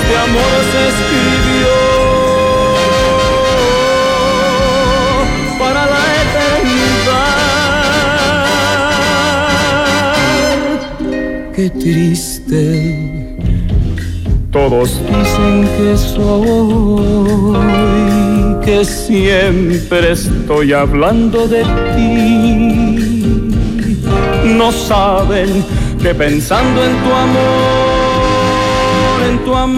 este amor se escribió para la eternidad. Qué triste, todos dicen que soy, que siempre estoy hablando de ti. No saben que pensando en tu amor,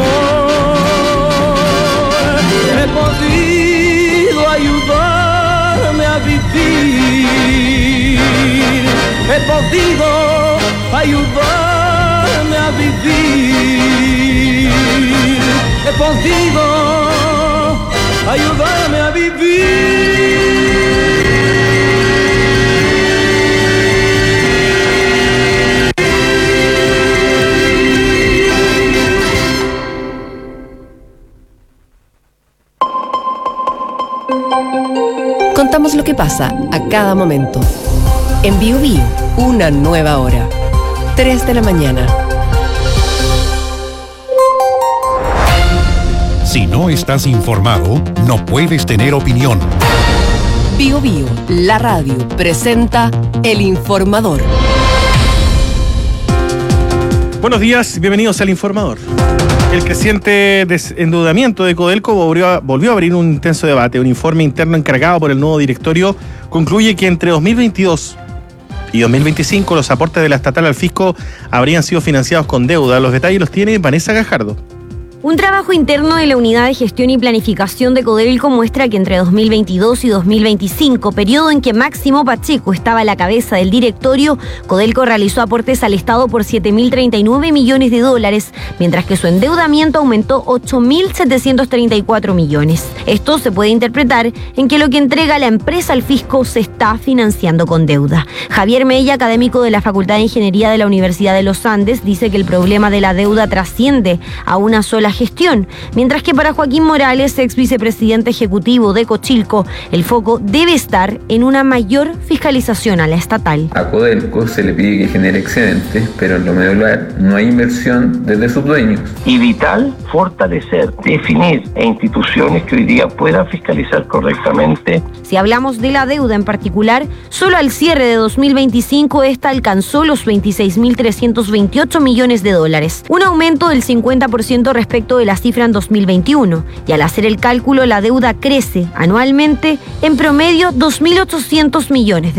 he podido ayudarme a vivir. He podido ayudarme a vivir. He podido ayudarme a vivir. Contamos lo que pasa a cada momento. En Bio Bio, una nueva hora. 3 de la mañana. Si no estás informado, no puedes tener opinión. Bio Bio, la radio, presenta El Informador. Buenos días, bienvenidos al Informador. El creciente endeudamiento de Codelco volvió a abrir un intenso debate. Un informe interno encargado por el nuevo directorio concluye que entre 2022 y 2025 los aportes de la estatal al fisco habrían sido financiados con deuda. Los detalles los tiene Vanessa Gajardo. Un trabajo interno de la Unidad de Gestión y Planificación de Codelco muestra que entre 2022 y 2025, periodo en que Máximo Pacheco estaba a la cabeza del directorio, Codelco realizó aportes al Estado por $7.039 millones, mientras que su endeudamiento aumentó 8.734 millones. Esto se puede interpretar en que lo que entrega la empresa al fisco se está financiando con deuda. Javier Mella, académico de la Facultad de Ingeniería de la Universidad de los Andes, dice que el problema de la deuda trasciende a una sola gestión, mientras que para Joaquín Morales, ex vicepresidente ejecutivo de Cochilco, el foco debe estar en una mayor fiscalización a la estatal. A Codelco se le pide que genere excedentes, pero en lo medular no hay inversión desde sus dueños. Y vital fortalecer, definir instituciones que hoy día puedan fiscalizar correctamente. Si hablamos de la deuda en particular, solo al cierre de 2025 esta alcanzó los $26.328 millones, un aumento del 50% respecto de la cifra en 2021, y al hacer el cálculo la deuda crece anualmente en promedio $2.800 millones.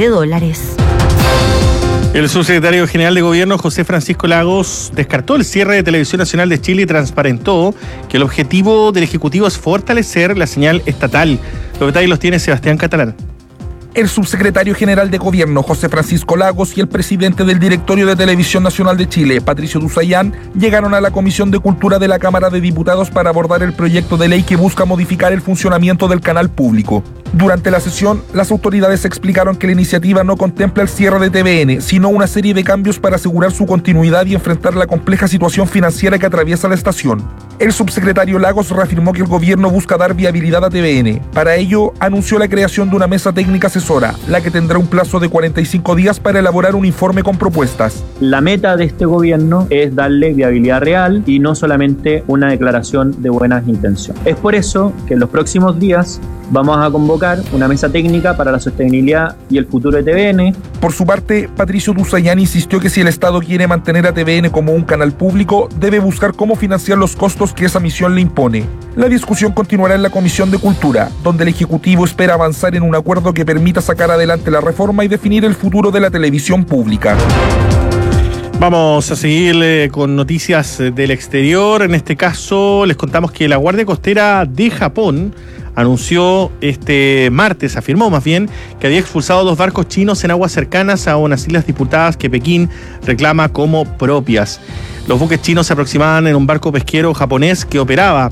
El subsecretario general de Gobierno, José Francisco Lagos, descartó el cierre de Televisión Nacional de Chile y transparentó que el objetivo del Ejecutivo es fortalecer la señal estatal. Los detalles los tiene Sebastián Catalán. El subsecretario general de Gobierno, José Francisco Lagos, y el presidente del directorio de Televisión Nacional de Chile, Patricio Duzayán, llegaron a la Comisión de Cultura de la Cámara de Diputados para abordar el proyecto de ley que busca modificar el funcionamiento del canal público. Durante la sesión, las autoridades explicaron que la iniciativa no contempla el cierre de TVN, sino una serie de cambios para asegurar su continuidad y enfrentar la compleja situación financiera que atraviesa la estación. El subsecretario Lagos reafirmó que el gobierno busca dar viabilidad a TVN. Para ello, anunció la creación de una mesa técnica asesora, la que tendrá un plazo de 45 días para elaborar un informe con propuestas. La meta de este gobierno es darle viabilidad real y no solamente una declaración de buenas intenciones. Es por eso que en los próximos días vamos a convocar una mesa técnica para la sostenibilidad y el futuro de TVN. Por su parte, Patricio Duzayán insistió que si el Estado quiere mantener a TVN como un canal público, debe buscar cómo financiar los costos que esa misión le impone. La discusión continuará en la Comisión de Cultura, donde el Ejecutivo espera avanzar en un acuerdo que permita sacar adelante la reforma y definir el futuro de la televisión pública. Vamos a seguir con noticias del exterior. En este caso, les contamos que la Guardia Costera de Japón anunció afirmó más bien, que había expulsado 2 barcos chinos en aguas cercanas a unas islas disputadas que Pekín reclama como propias. Los buques chinos se aproximaban a un barco pesquero japonés que operaba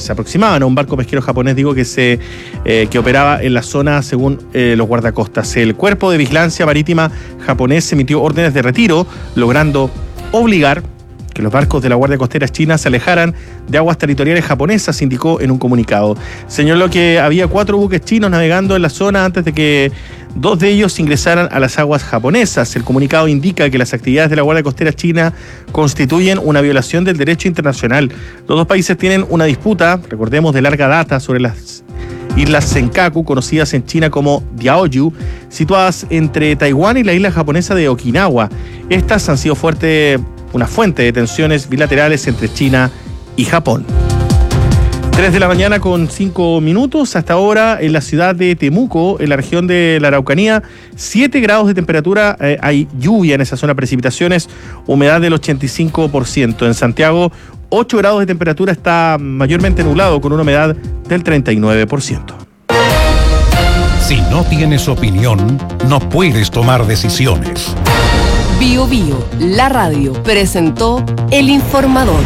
en la zona según los guardacostas. El Cuerpo de Vigilancia Marítima japonés emitió órdenes de retiro, logrando obligar que los barcos de la Guardia Costera china se alejaran de aguas territoriales japonesas, indicó en un comunicado. Señaló que había 4 buques chinos navegando en la zona antes de que 2 de ellos ingresaran a las aguas japonesas. El comunicado indica que las actividades de la Guardia Costera china constituyen una violación del derecho internacional. Los dos países tienen una disputa, recordemos, de larga data sobre las islas Senkaku, conocidas en China como Diaoyu, situadas entre Taiwán y la isla japonesa de Okinawa. Estas han sido una fuente de tensiones bilaterales entre China y Japón. 3 de la mañana con 5 minutos. Hasta ahora en la ciudad de Temuco, en la región de la Araucanía, 7 grados de temperatura, hay lluvia en esa zona, precipitaciones, humedad del 85%. En Santiago, 8 grados de temperatura, está mayormente nublado con una humedad del 39%. Si no tienes opinión, no puedes tomar decisiones. Bio Bio, la radio, presentó El Informador.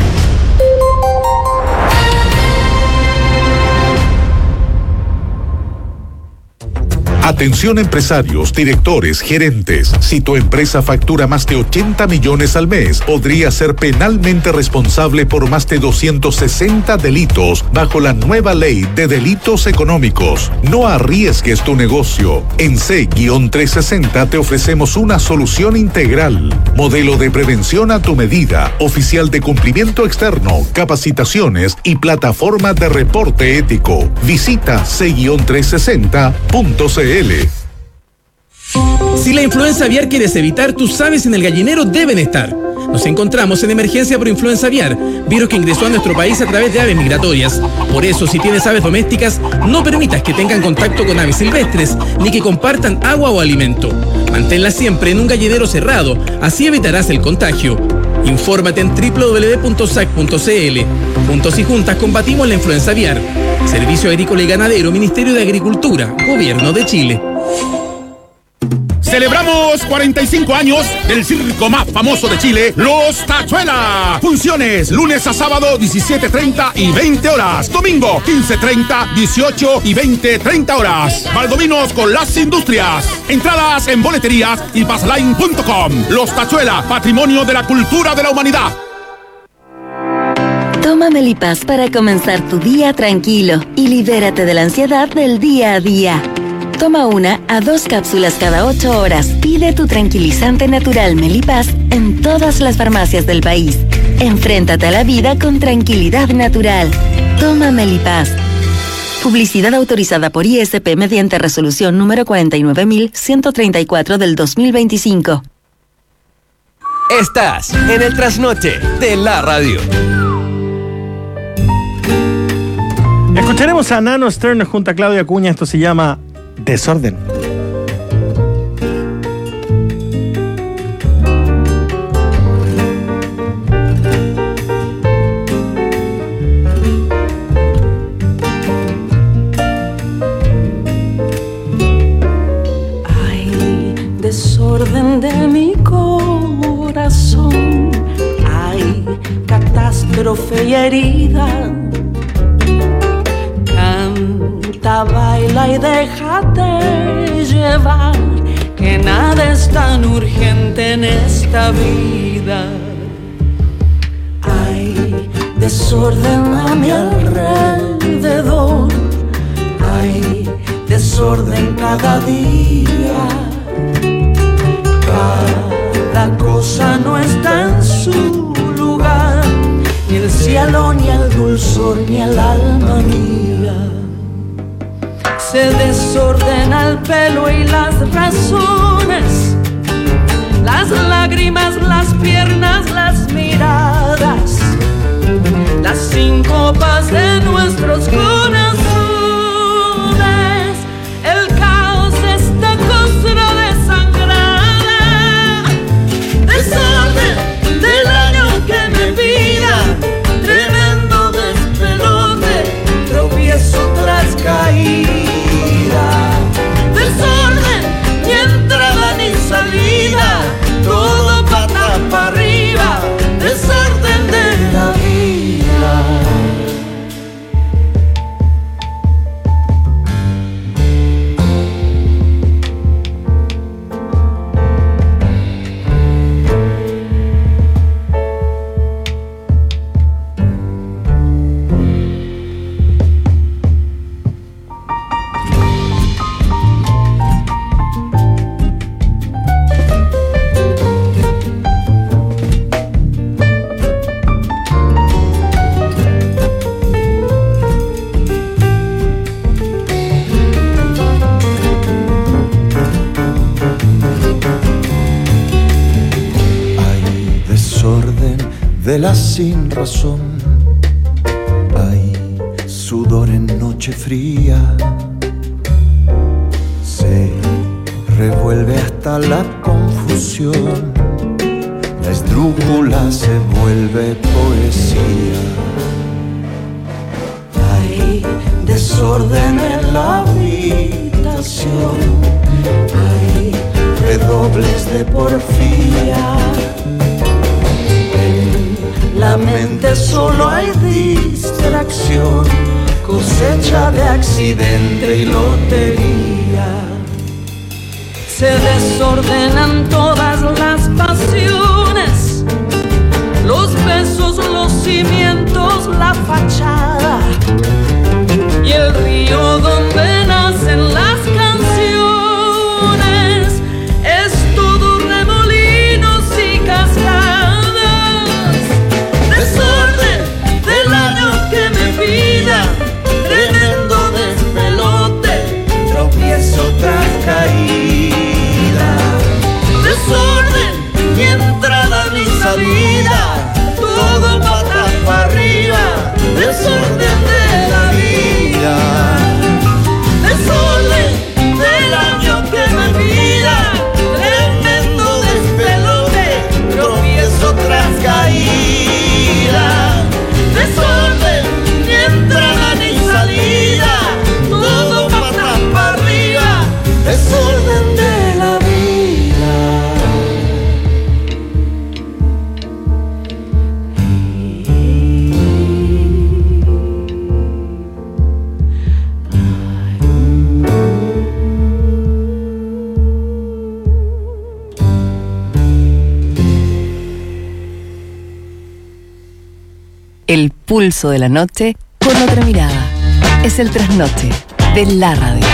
Atención empresarios, directores, gerentes. Si tu empresa factura más de 80 millones al mes, podría ser penalmente responsable por más de 260 delitos bajo la nueva ley de delitos económicos. No arriesgues tu negocio. En C-360 te ofrecemos una solución integral. Modelo de prevención a tu medida, oficial de cumplimiento externo, capacitaciones y plataforma de reporte ético. Visita C-360.cl. Si la influenza aviar quieres evitar, tus aves en el gallinero deben estar. Nos encontramos en emergencia por influenza aviar, virus que ingresó a nuestro país a través de aves migratorias. Por eso, si tienes aves domésticas, no permitas que tengan contacto con aves silvestres, ni que compartan agua o alimento. Manténlas siempre en un gallinero cerrado, así evitarás el contagio. Infórmate en www.sac.cl. Juntos y juntas combatimos la influenza aviar. Servicio Agrícola y Ganadero, Ministerio de Agricultura, Gobierno de Chile. Celebramos 45 años del circo más famoso de Chile, Los Tachuelas. Funciones lunes a sábado 17:30 y 20 horas. Domingo 15:30, 18 y 20:30 horas. Valdominos con las industrias. Entradas en boleterías y passline.com. Los Tachuelas, patrimonio de la cultura de la humanidad. Toma Melipaz para comenzar tu día tranquilo y libérate de la ansiedad del día a día. Toma 1 a 2 cápsulas cada 8 horas. Pide tu tranquilizante natural Melipaz en todas las farmacias del país. Enfréntate a la vida con tranquilidad natural. Toma Melipaz. Publicidad autorizada por ISP mediante resolución número 49.134 del 2025. Estás en el trasnoche de la radio. Escucharemos a Nano Stern junto a Claudia Acuña. Esto se llama Desorden. Hay desorden de mi corazón, hay catástrofe y herida. Canta, baila y déjate llevar, que nada es tan urgente en esta vida. Hay desorden a mi alrededor, hay desorden cada día. Cada cosa no está en su lugar, ni el cielo, ni el dulzor, ni el alma mía. Se desordena el pelo y las razones, las lágrimas, las piernas, las miradas, las síncopas de nuestros corazones. El caos, esta costra desangrada, desorden del año que me vida, tremendo despelote, tropiezo tras caída. Desorden, ni entrada ni salida, todo pata para arriba, desorden de la vida. velas sin razón, hay sudor en noche fría, se revuelve hasta la confusión, la esdrújula se vuelve poesía. Hay desorden en la habitación, hay redobles de porfía. En la mente solo hay distracción, cosecha de accidente y lotería. Se desordenan todas las pasiones, los besos, los cimientos, la fachada y el río donde nacen las canciones. Es todo remolinos y cascadas, desorden del año que me pida, tremendo despelote, tropiezo tras caída. Desorden, ni entrada ni salida, todo patas para arriba, desorden de la vida. Desorden del año que me pida, tremendo despelote, tropiezo tras caída. Desorden, ni entrada ni salida, todo patas para arriba, desorden de la vida. El pulso de la noche con otra mirada. Es el trasnoche de la radio.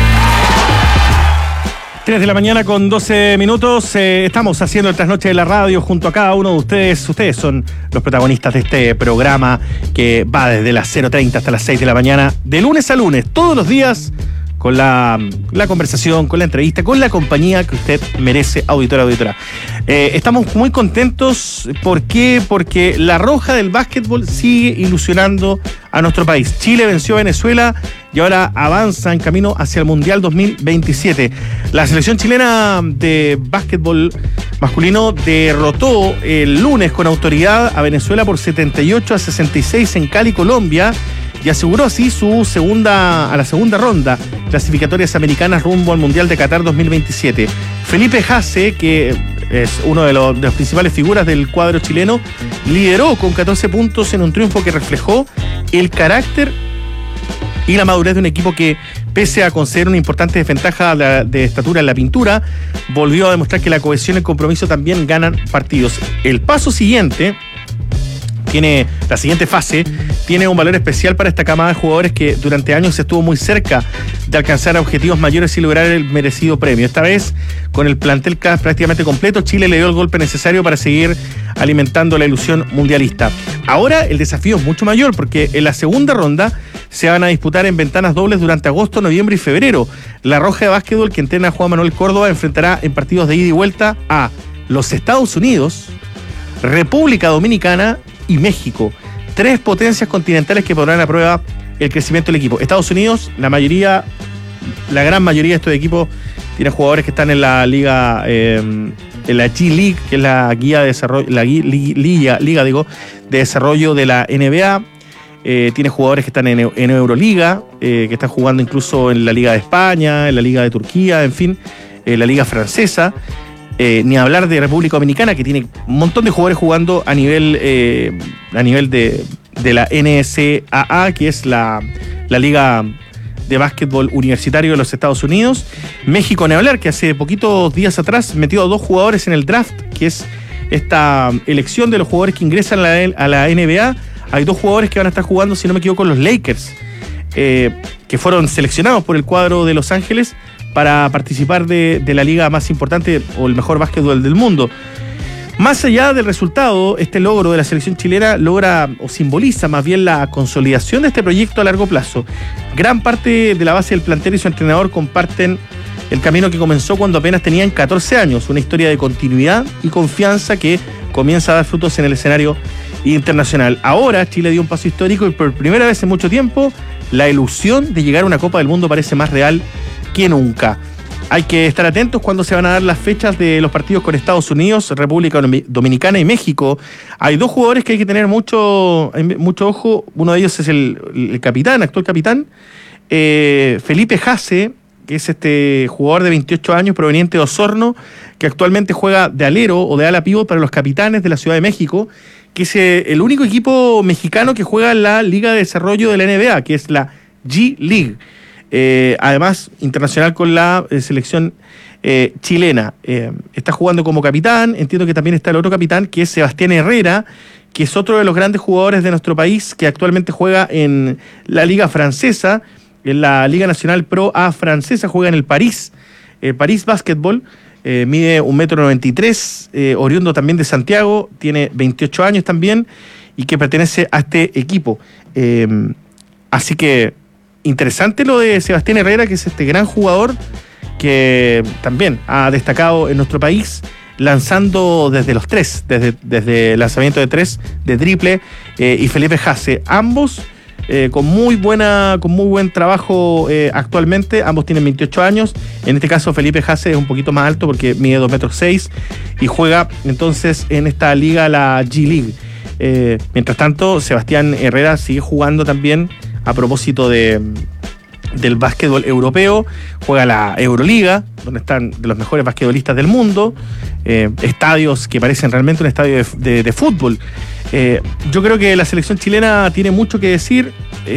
3 de la mañana con 12 minutos. Estamos haciendo el trasnoche de la radio junto a cada uno de ustedes. Ustedes son los protagonistas de este programa que va desde las 0:30 hasta las 6 de la mañana, de lunes a lunes, todos los días, con la conversación, con la entrevista, con la compañía que usted merece, auditora. Estamos muy contentos. ¿Por qué? Porque la roja del básquetbol sigue ilusionando a nuestro país. Chile venció a Venezuela y ahora avanza en camino hacia el Mundial 2027. La selección chilena de básquetbol masculino derrotó el lunes con autoridad a Venezuela por 78-66 en Cali, Colombia, y aseguró así a la segunda ronda clasificatorias americanas rumbo al Mundial de Qatar 2027. Felipe Haase, que es uno de las principales figuras del cuadro chileno, lideró con 14 puntos en un triunfo que reflejó el carácter y la madurez de un equipo que, pese a conceder una importante desventaja de estatura en la pintura, volvió a demostrar que la cohesión y el compromiso también ganan partidos. El paso siguiente la siguiente fase tiene un valor especial para esta camada de jugadores que durante años estuvo muy cerca de alcanzar objetivos mayores y lograr el merecido premio. Esta vez, con el plantel prácticamente completo, Chile le dio el golpe necesario para seguir alimentando la ilusión mundialista. Ahora el desafío es mucho mayor, porque en la segunda ronda se van a disputar en ventanas dobles durante agosto, noviembre y febrero. La roja de básquetbol, que entrena a Juan Manuel Córdoba, enfrentará en partidos de ida y vuelta a los Estados Unidos, República Dominicana y México, 3 potencias continentales que pondrán a prueba el crecimiento del equipo. Estados Unidos, la gran mayoría de estos equipos tienen jugadores que están en la liga, en la G-League, que es la guía de desarrollo, liga de desarrollo de la NBA. Tiene jugadores que están en Euroliga, que están jugando incluso en la Liga de España, en la Liga de Turquía, en fin, la Liga Francesa. Ni hablar de República Dominicana, que tiene un montón de jugadores jugando a nivel de la NCAA, que es la liga de básquetbol universitario de los Estados Unidos. México, ni hablar, que hace poquitos días atrás metió a 2 jugadores en el draft, que es esta elección de los jugadores que ingresan a la NBA. Hay 2 jugadores que van a estar jugando, si no me equivoco, los Lakers, que fueron seleccionados por el cuadro de Los Ángeles para participar de la liga más importante o el mejor básquetbol del mundo. Más allá del resultado, este logro de la selección chilena logra o simboliza más bien la consolidación de este proyecto a largo plazo. Gran parte de la base del plantel y su entrenador comparten el camino que comenzó cuando apenas tenían 14 años, una historia de continuidad y confianza que comienza a dar frutos en el escenario internacional. Ahora Chile dio un paso histórico y por primera vez en mucho tiempo la ilusión de llegar a una Copa del Mundo parece más real que nunca. Hay que estar atentos cuando se van a dar las fechas de los partidos con Estados Unidos, República Dominicana y México. Hay dos jugadores que hay que tener mucho ojo. Uno de ellos es el capitán, actual capitán, Felipe Jase, que es este jugador de 28 años proveniente de Osorno, que actualmente juega de alero o de ala pívot para los Capitanes de la Ciudad de México, que es el único equipo mexicano que juega en la Liga de Desarrollo de la NBA, que es la G-League. Además, internacional con la selección chilena. Está jugando como capitán. Entiendo que también está el otro capitán, que es Sebastián Herrera, que es otro de los grandes jugadores de nuestro país, que actualmente juega en la Liga Francesa, en la Liga Nacional Pro A francesa, juega en el París Basketball. Mide 1,93 m, oriundo también de Santiago, tiene 28 años también y que pertenece a este equipo. Así que interesante lo de Sebastián Herrera, que es este gran jugador que también ha destacado en nuestro país, lanzando desde los tres, desde lanzamiento de tres, de triple, y Felipe Jase, ambos con muy buen trabajo actualmente. Ambos tienen 28 años. En este caso Felipe Jase es un poquito más alto porque mide 2,6 m y juega entonces en esta liga, la G-League. Mientras tanto, Sebastián Herrera sigue jugando también a propósito del básquetbol europeo. Juega la Euroliga, donde están de los mejores basquetbolistas del mundo, estadios que parecen realmente un estadio de fútbol. Yo creo que la selección chilena tiene mucho que decir,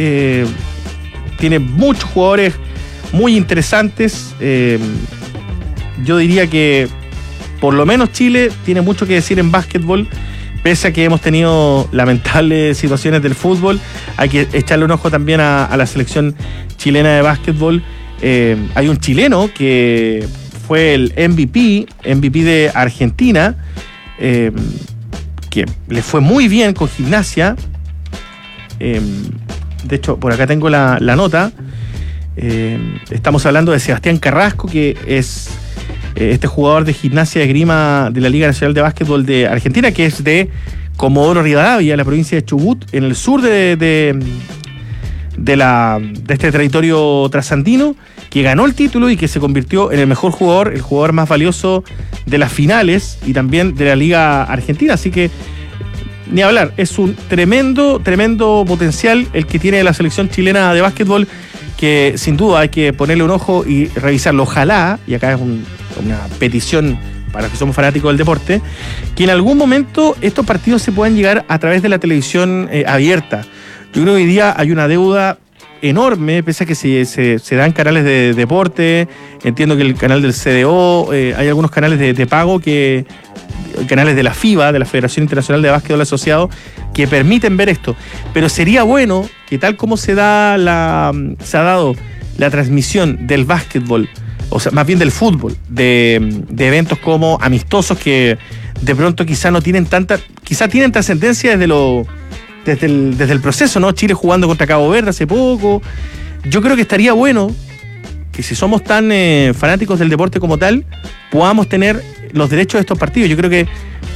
tiene muchos jugadores muy interesantes. Yo diría que por lo menos Chile tiene mucho que decir en básquetbol. Pese a que hemos tenido lamentables situaciones del fútbol, hay que echarle un ojo también a la selección chilena de básquetbol. Hay un chileno que fue el MVP de Argentina, que le fue muy bien con Gimnasia. De hecho, por acá tengo la nota. Estamos hablando de Sebastián Carrasco, que es este jugador de Gimnasia de Esgrima de la Liga Nacional de Básquetbol de Argentina, que es de Comodoro Rivadavia, la provincia de Chubut, en el sur de este territorio trasandino, que ganó el título y que se convirtió en el mejor jugador, el jugador más valioso de las finales y también de la Liga Argentina. Así que ni hablar, es un tremendo potencial el que tiene la selección chilena de básquetbol, que sin duda hay que ponerle un ojo y revisarlo. Ojalá, y acá es una petición para los que somos fanáticos del deporte, que en algún momento estos partidos se puedan llegar a través de la televisión abierta. Yo creo que hoy día hay una deuda enorme, pese a que se dan canales de deporte. Entiendo que el canal del CDO, hay algunos canales de pago, canales de la FIBA, de la Federación Internacional de Básquetbol Asociado, que permiten ver esto. Pero sería bueno que, tal como se ha dado la transmisión del básquetbol, o sea, más bien del fútbol, de eventos como amistosos que de pronto quizá tienen trascendencia desde el proceso, ¿no? Chile jugando contra Cabo Verde hace poco. Yo creo que estaría bueno que, si somos tan fanáticos del deporte como tal, podamos tener los derechos de estos partidos. Yo creo que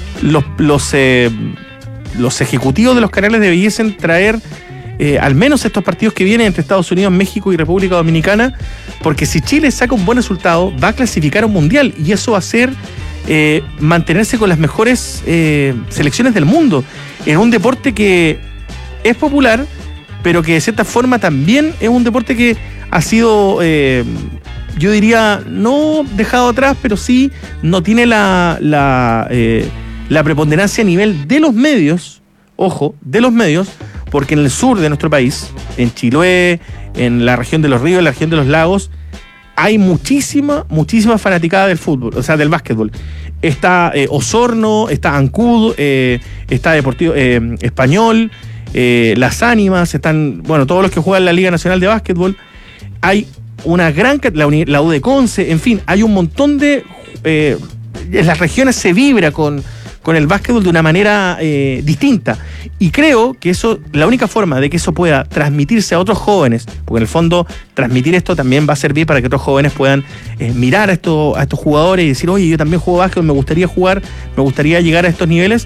los ejecutivos de los canales debiesen traer al menos estos partidos que vienen entre Estados Unidos, México y República Dominicana, porque si Chile saca un buen resultado, va a clasificar a un mundial, y eso va a ser mantenerse con las mejores selecciones del mundo, en un deporte que es popular, pero que de cierta forma también es un deporte que ha sido, yo diría, no dejado atrás, pero sí no tiene la preponderancia a nivel de los medios, ojo, de los medios, porque en el sur de nuestro país, en Chiloé, en la región de los ríos, en la región de los lagos, hay muchísima fanaticada del fútbol, o sea, del básquetbol. Está Osorno, está Ancud, está Deportivo Español, Las Ánimas, están, todos los que juegan la Liga Nacional de Básquetbol. Hay una gran, la U de Conce, en fin, hay un montón de, en las regiones se vibra con el básquetbol de una manera distinta, y creo que eso, la única forma de que eso pueda transmitirse a otros jóvenes, porque en el fondo transmitir esto también va a servir para que otros jóvenes puedan mirar a estos jugadores y decir, oye, yo también juego básquetbol, me gustaría llegar a estos niveles,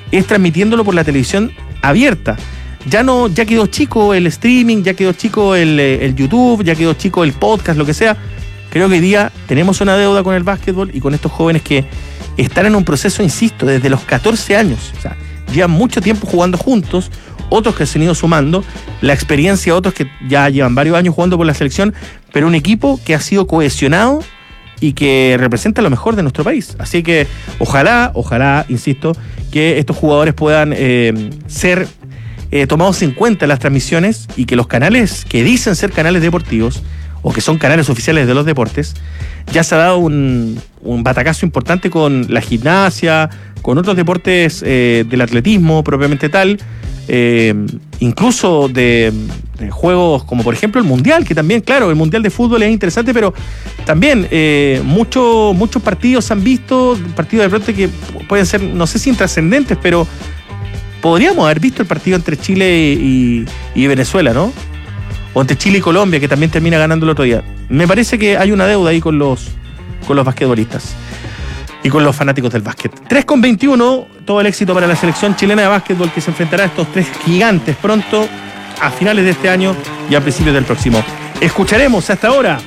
es transmitiéndolo por la televisión abierta. Ya quedó chico el streaming, ya quedó chico el YouTube, ya quedó chico el podcast, lo que sea. Creo que hoy día tenemos una deuda con el básquetbol y con estos jóvenes que están en un proceso, insisto, desde los 14 años. O sea, llevan mucho tiempo jugando juntos, otros que se han ido sumando, la experiencia de otros que ya llevan varios años jugando por la selección, pero un equipo que ha sido cohesionado y que representa lo mejor de nuestro país. Así que ojalá, insisto, que estos jugadores puedan ser tomados en cuenta en las transmisiones y que los canales que dicen ser canales deportivos o que son canales oficiales de los deportes, ya se ha dado un batacazo importante con la gimnasia, con otros deportes del atletismo propiamente tal, incluso de juegos como por ejemplo el Mundial, que también, claro, el Mundial de fútbol es interesante, pero también muchos partidos han visto, partidos de pronto que pueden ser, no sé si intrascendentes, pero podríamos haber visto el partido entre Chile y Venezuela, ¿no? O entre Chile y Colombia, que también termina ganando el otro día. Me parece que hay una deuda ahí con los basquetbolistas y con los fanáticos del básquet. 3:21, todo el éxito para la selección chilena de básquetbol, que se enfrentará a estos tres gigantes pronto, a finales de este año y a principios del próximo. Escucharemos hasta ahora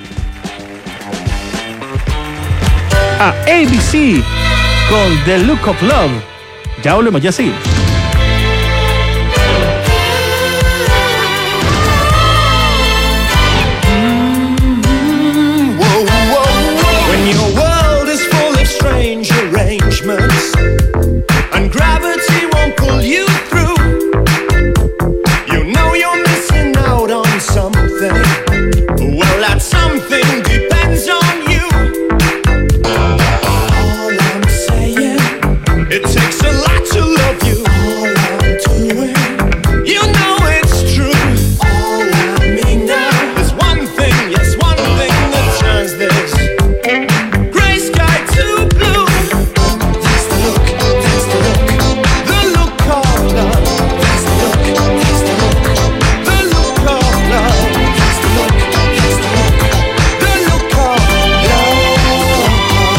a ABC con The Look of Love. Ya volvemos, ya seguimos. Strange arrangements, and gravity won't pull you through. You know you're missing out on something. Well, that something depends on you. All I'm saying, it takes a lot to love you. All I'm doing, you know it's true. All I mean now is one thing, yes, one thing that turns this gray sky to blue. That's the look, that's the look, the look of love. That's the look, that's the look, the look of love. That's the look, that's the look, the look of love.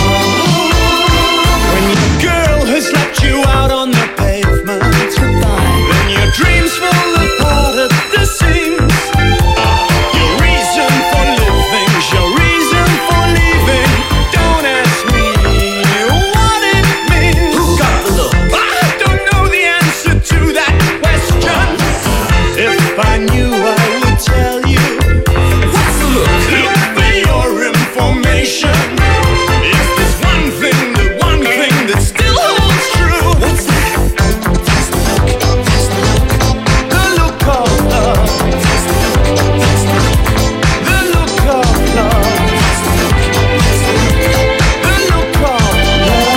When your girl has left you out on the pavement, then your dreams fall apart at the seams. Your reason for living, your reason for leaving. Don't ask me what it means. Who got the look? I don't know the answer to that question. If I knew, I would tell you. What's the look? Look for your information. If there's one thing that still holds true. What's that? That's the look, that's the look, the look of love. That's the look, that's the look, the look of love. That's the look, that's the look, the look of love.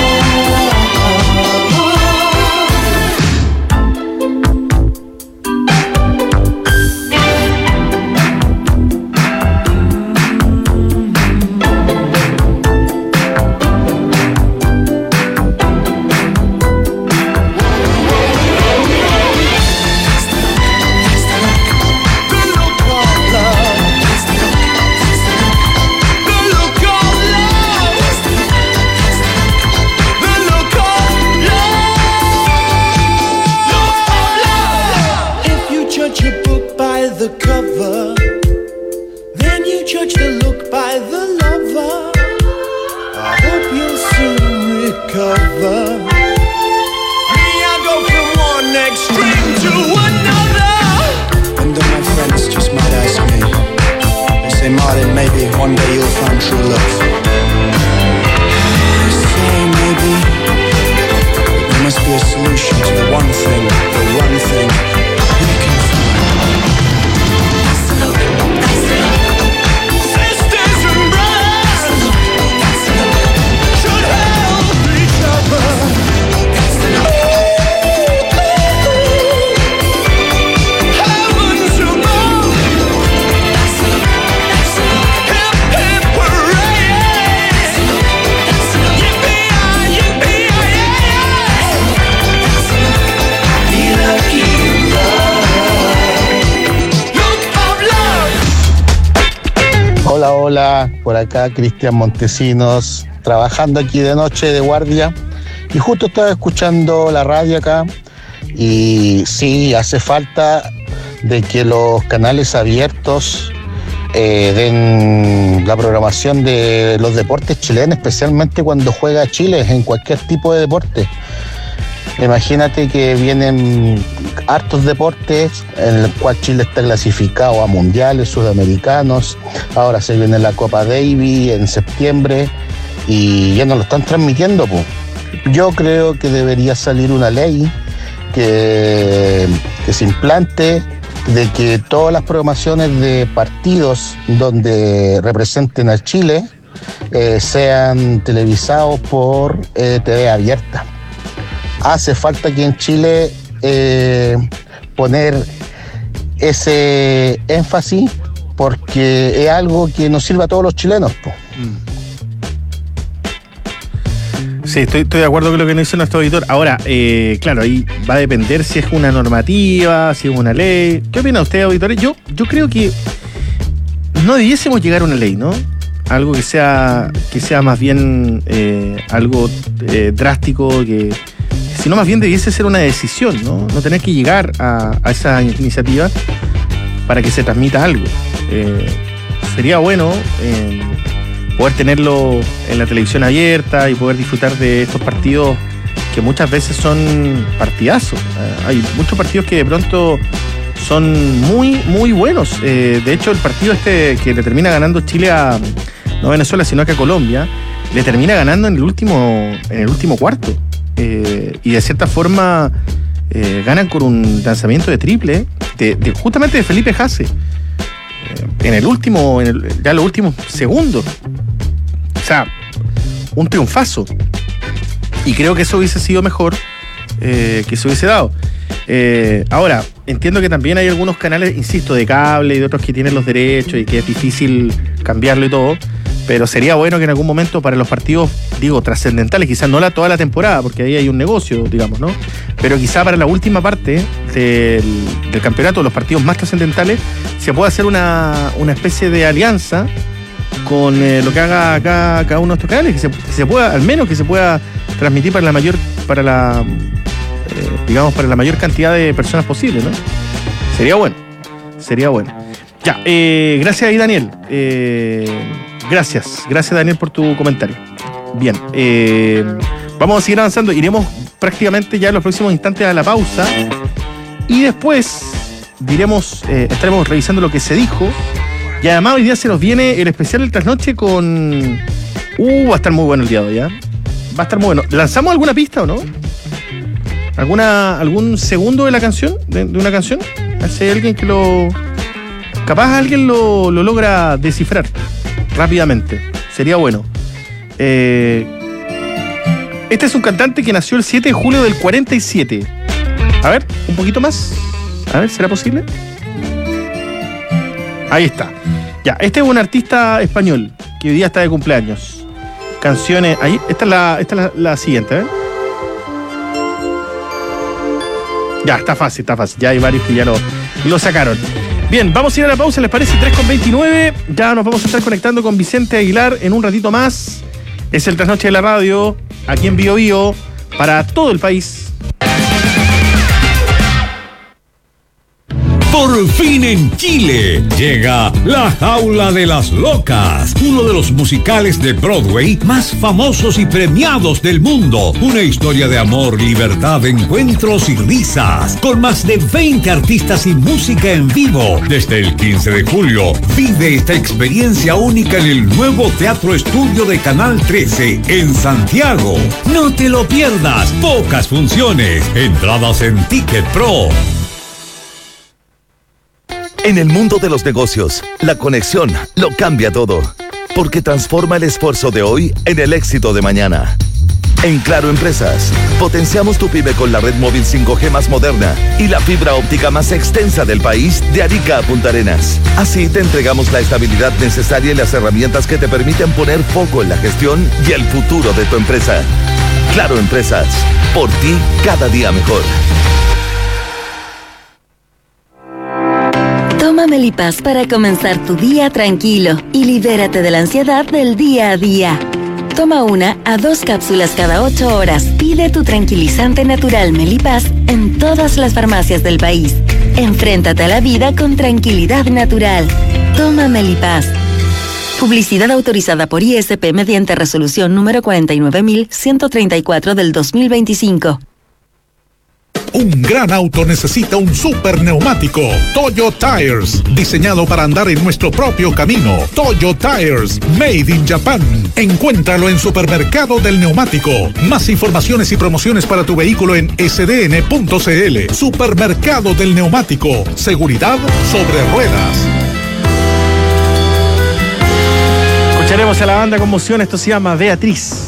If you judge a book by the cover, then you judge the look by the lover. I hope you'll soon recover. Me, I go from one extreme to another. And all my friends just might ask me. They say, Martin, maybe one day you'll find true love. I say maybe, but there must be a solution to the one thing we can find. That's the look, that's the look. Sisters and brothers should help each other. That's the look. Heavens above. That's the look, that's the look. Hip, hip, hooray. That's the look. Yippee-yi, yippee-yi-yi. Be lucky in love. Look of love. Hola, por acá Cristian Montesinos, trabajando aquí de noche de guardia Y justo estaba escuchando la radio acá y sí, hace falta de que los canales abiertos den la programación de los deportes chilenos, especialmente cuando juega Chile en cualquier tipo de deporte. Imagínate que vienen hartos deportes en el cual Chile está clasificado a mundiales, sudamericanos, ahora se viene la Copa Davis en septiembre y ya no lo están transmitiendo, pues. Yo creo que debería salir una ley que se implante de que todas las programaciones de partidos donde representen a Chile sean televisados por TV abierta. Hace falta aquí en Chile poner ese énfasis porque es algo que nos sirve a todos los chilenos, po. Sí, estoy de acuerdo con lo que nos dice nuestro auditor. Ahora, claro, ahí va a depender si es una normativa, si es una ley. ¿Qué opina usted, auditores? Yo creo que no debiésemos llegar a una ley, ¿no? Algo que sea más bien algo drástico, sino más bien debiese ser una decisión, ¿no? No tener que llegar a esa iniciativa para que se transmita algo. Sería bueno poder tenerlo en la televisión abierta y poder disfrutar de estos partidos que muchas veces son partidazos. Hay muchos partidos que de pronto son muy, muy buenos. De hecho, el partido que le termina ganando Chile no a Venezuela, sino que a Colombia, le termina ganando en el último cuarto. Y de cierta forma ganan con un lanzamiento de triple justamente de Felipe Haase ya en los últimos segundos. O sea, un triunfazo. Y creo que eso hubiese sido mejor que se hubiese dado. Ahora, entiendo que también hay algunos canales, insisto, de cable y de otros que tienen los derechos y que es difícil cambiarlo y todo, pero sería bueno que en algún momento para los partidos, trascendentales, quizás no toda la temporada, porque ahí hay un negocio, digamos, ¿no? Pero quizá para la última parte del campeonato, los partidos más trascendentales, se pueda hacer una especie de alianza con lo que haga cada uno de estos canales, que se pueda, al menos que se pueda transmitir para la mayor cantidad de personas posible, ¿no? Sería bueno. Ya, gracias ahí, Daniel. Gracias Daniel por tu comentario. Bien, vamos a seguir avanzando. Iremos prácticamente ya en los próximos instantes a la pausa y después estaremos revisando lo que se dijo. Y además hoy día se nos viene el especial del trasnoche con... va a estar muy bueno el día de hoy, ¿ya? Va a estar muy bueno. ¿Lanzamos alguna pista o no? ¿Algún segundo de la canción? ¿De una canción? ¿Hace alguien que capaz alguien lo logra descifrar rápidamente? Sería bueno. Este es un cantante que nació el 7 de julio del 47. A ver, un poquito más. A ver, ¿será posible? Ahí está. Ya, este es un artista español que hoy día está de cumpleaños. Canciones. Ahí, esta es la siguiente, ¿eh? Ya, está fácil. Ya hay varios que ya lo sacaron. Bien, vamos a ir a la pausa, ¿les parece? 3:29. Ya nos vamos a estar conectando con Vicente Aguilar en un ratito más. Es el Trasnoche de la Radio, aquí en Bio Bio, para todo el país. Por fin en Chile llega La Jaula de las Locas, uno de los musicales de Broadway más famosos y premiados del mundo. Una historia de amor, libertad, encuentros y risas, con más de 20 artistas y música en vivo. Desde el 15 de julio, vive esta experiencia única en el nuevo Teatro Estudio de Canal 13 en Santiago. No te lo pierdas, pocas funciones, entradas en Ticket Pro. En el mundo de los negocios, la conexión lo cambia todo, porque transforma el esfuerzo de hoy en el éxito de mañana. En Claro Empresas, potenciamos tu pyme con la red móvil 5G más moderna y la fibra óptica más extensa del país, de Arica a Punta Arenas. Así te entregamos la estabilidad necesaria y las herramientas que te permiten poner foco en la gestión y el futuro de tu empresa. Claro Empresas, por ti cada día mejor. Toma Melipaz para comenzar tu día tranquilo y libérate de la ansiedad del día a día. Toma 1 a 2 cápsulas cada 8 horas. Pide tu tranquilizante natural Melipaz en todas las farmacias del país. Enfréntate a la vida con tranquilidad natural. Toma Melipaz. Publicidad autorizada por ISP mediante resolución número 49.134 del 2025. Un gran auto necesita un super neumático. Toyo Tires, diseñado para andar en nuestro propio camino. Toyo Tires, made in Japan. Encuéntralo en Supermercado del Neumático. Más informaciones y promociones para tu vehículo en sdn.cl. Supermercado del Neumático. Seguridad sobre ruedas. Escucharemos a la banda Conmoción. Esto se llama Beatriz.